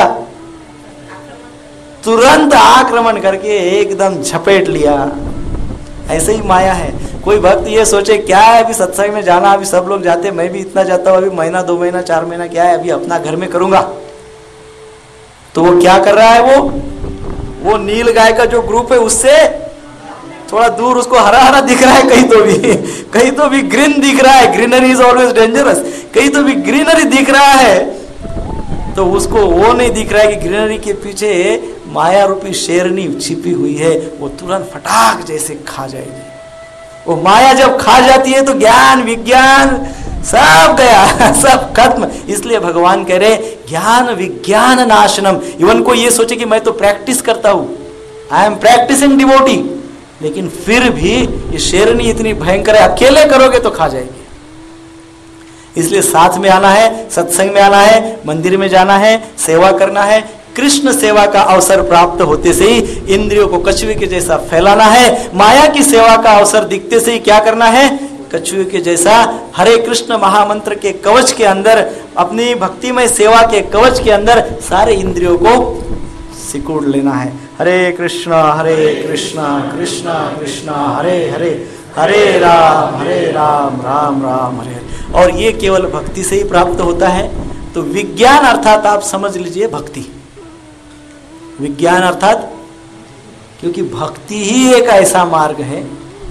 तुरंत आक्रमण करके एकदम झपेट लिया। ऐसे ही माया है। कोई भक्त ये सोचे क्या है, अभी सत्संग में जाना, अभी सब लोग जाते, मैं भी इतना जाता हूँ, अभी महीना दो महीना चार महीना क्या है, अभी अपना घर में करूंगा। तो वो क्या कर रहा है, वो वो नील गाय का जो ग्रुप है उससे थोड़ा दूर उसको हरा हरा दिख रहा है, कहीं तो भी कहीं तो भी ग्रीन दिख रहा है, ग्रीनरी इज ऑलवेज डेंजरस, कहीं तो भी ग्रीनरी दिख रहा है, तो उसको वो नहीं दिख रहा है कि ग्रीनरी के पीछे माया रूपी शेरनी छिपी हुई है, वो तुरंत फटाक जैसे खा जाएगी। वो माया जब खा जाती है तो ज्ञान विज्ञान सब गया, सब खत्म। इसलिए भगवान कह रहे ज्ञान विज्ञान नाशनम। इवन को ये सोचे कि मैं तो प्रैक्टिस करता हूं, आई एम प्रैक्टिसिंग डिवोटी, लेकिन फिर भी ये शेरनी इतनी भयंकर है, अकेले करोगे तो खा जाएगी। इसलिए साथ में आना है, सत्संग में आना है, मंदिर में जाना है, सेवा करना है। कृष्ण सेवा का अवसर प्राप्त होते से ही इंद्रियों को कछुए के जैसा फैलाना है। माया की सेवा का अवसर दिखते से ही क्या करना है, कछुए के जैसा हरे कृष्ण महामंत्र के कवच के अंदर, अपनी भक्तिमय सेवा के कवच के अंदर सारे इंद्रियों को सिकुड़ लेना है। हरे कृष्ण हरे कृष्ण कृष्ण कृष्ण हरे हरे, हरे राम हरे राम राम राम हरे हरे। और ये केवल भक्ति से ही प्राप्त होता है। तो विज्ञान अर्थात आप समझ लीजिए भक्ति, विज्ञान अर्थात, क्योंकि भक्ति ही एक ऐसा मार्ग है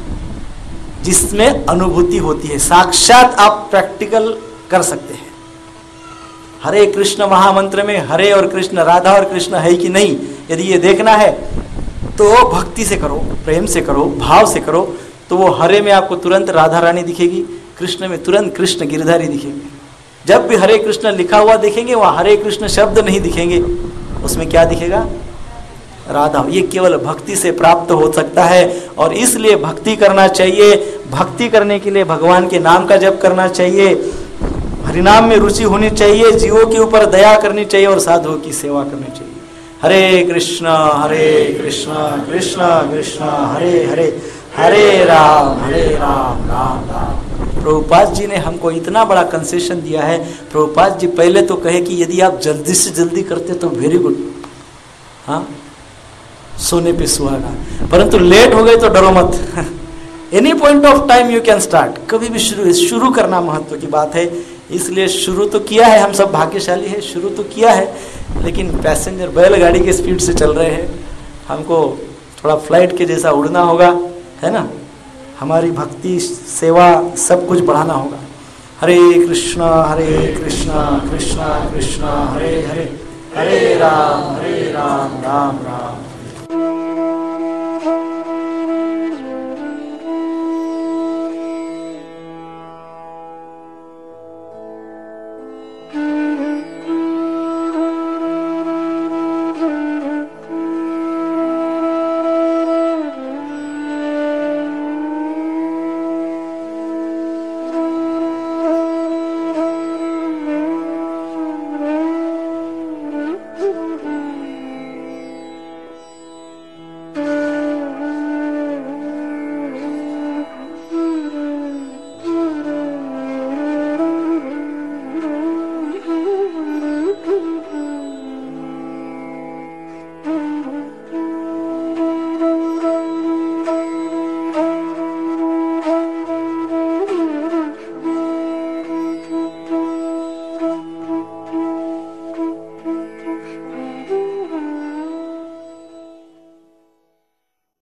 जिसमें अनुभूति होती है, साक्षात आप प्रैक्टिकल कर सकते हैं। हरे कृष्ण महामंत्र में हरे और कृष्ण, राधा और कृष्ण है कि नहीं, यदि ये देखना है तो भक्ति से करो, प्रेम से करो, भाव से करो, तो वो हरे में आपको तुरंत राधा रानी दिखेगी, कृष्ण में तुरंत कृष्ण गिरधारी दिखेंगे। जब भी हरे कृष्ण लिखा हुआ देखेंगे वहां हरे कृष्ण शब्द नहीं दिखेंगे, उसमें क्या दिखेगा, राधा। ये केवल भक्ति से प्राप्त हो सकता है और इसलिए भक्ति करना चाहिए। भक्ति करने के लिए भगवान के नाम का जप करना चाहिए, हरिनाम में रुचि होनी चाहिए, जीवों के ऊपर दया करनी चाहिए और साधुओं की सेवा करनी चाहिए। हरे कृष्ण हरे कृष्ण कृष्ण कृष्ण हरे हरे, हरे राम हरे राम राम राम। प्रभुपाद जी ने हमको इतना बड़ा कंसेशन दिया है। प्रभुपाद जी पहले तो कहे कि यदि आप जल्दी से जल्दी करते तो वेरी गुड, हाँ सोने पे सुहागा, परंतु लेट हो गए तो डरो मत, any point of time you can start, कभी भी शुरू शुरू करना महत्व की बात है। इसलिए शुरू तो किया है, हम सब भाग्यशाली है, शुरू तो किया है, लेकिन पैसेंजर बैलगाड़ी के स्पीड से चल रहे हैं, हमको थोड़ा फ्लाइट के जैसा उड़ना होगा, है ना। हमारी भक्ति सेवा सब कुछ बढ़ाना होगा। हरे कृष्णा हरे कृष्णा कृष्णा कृष्णा हरे हरे, हरे राम हरे राम राम राम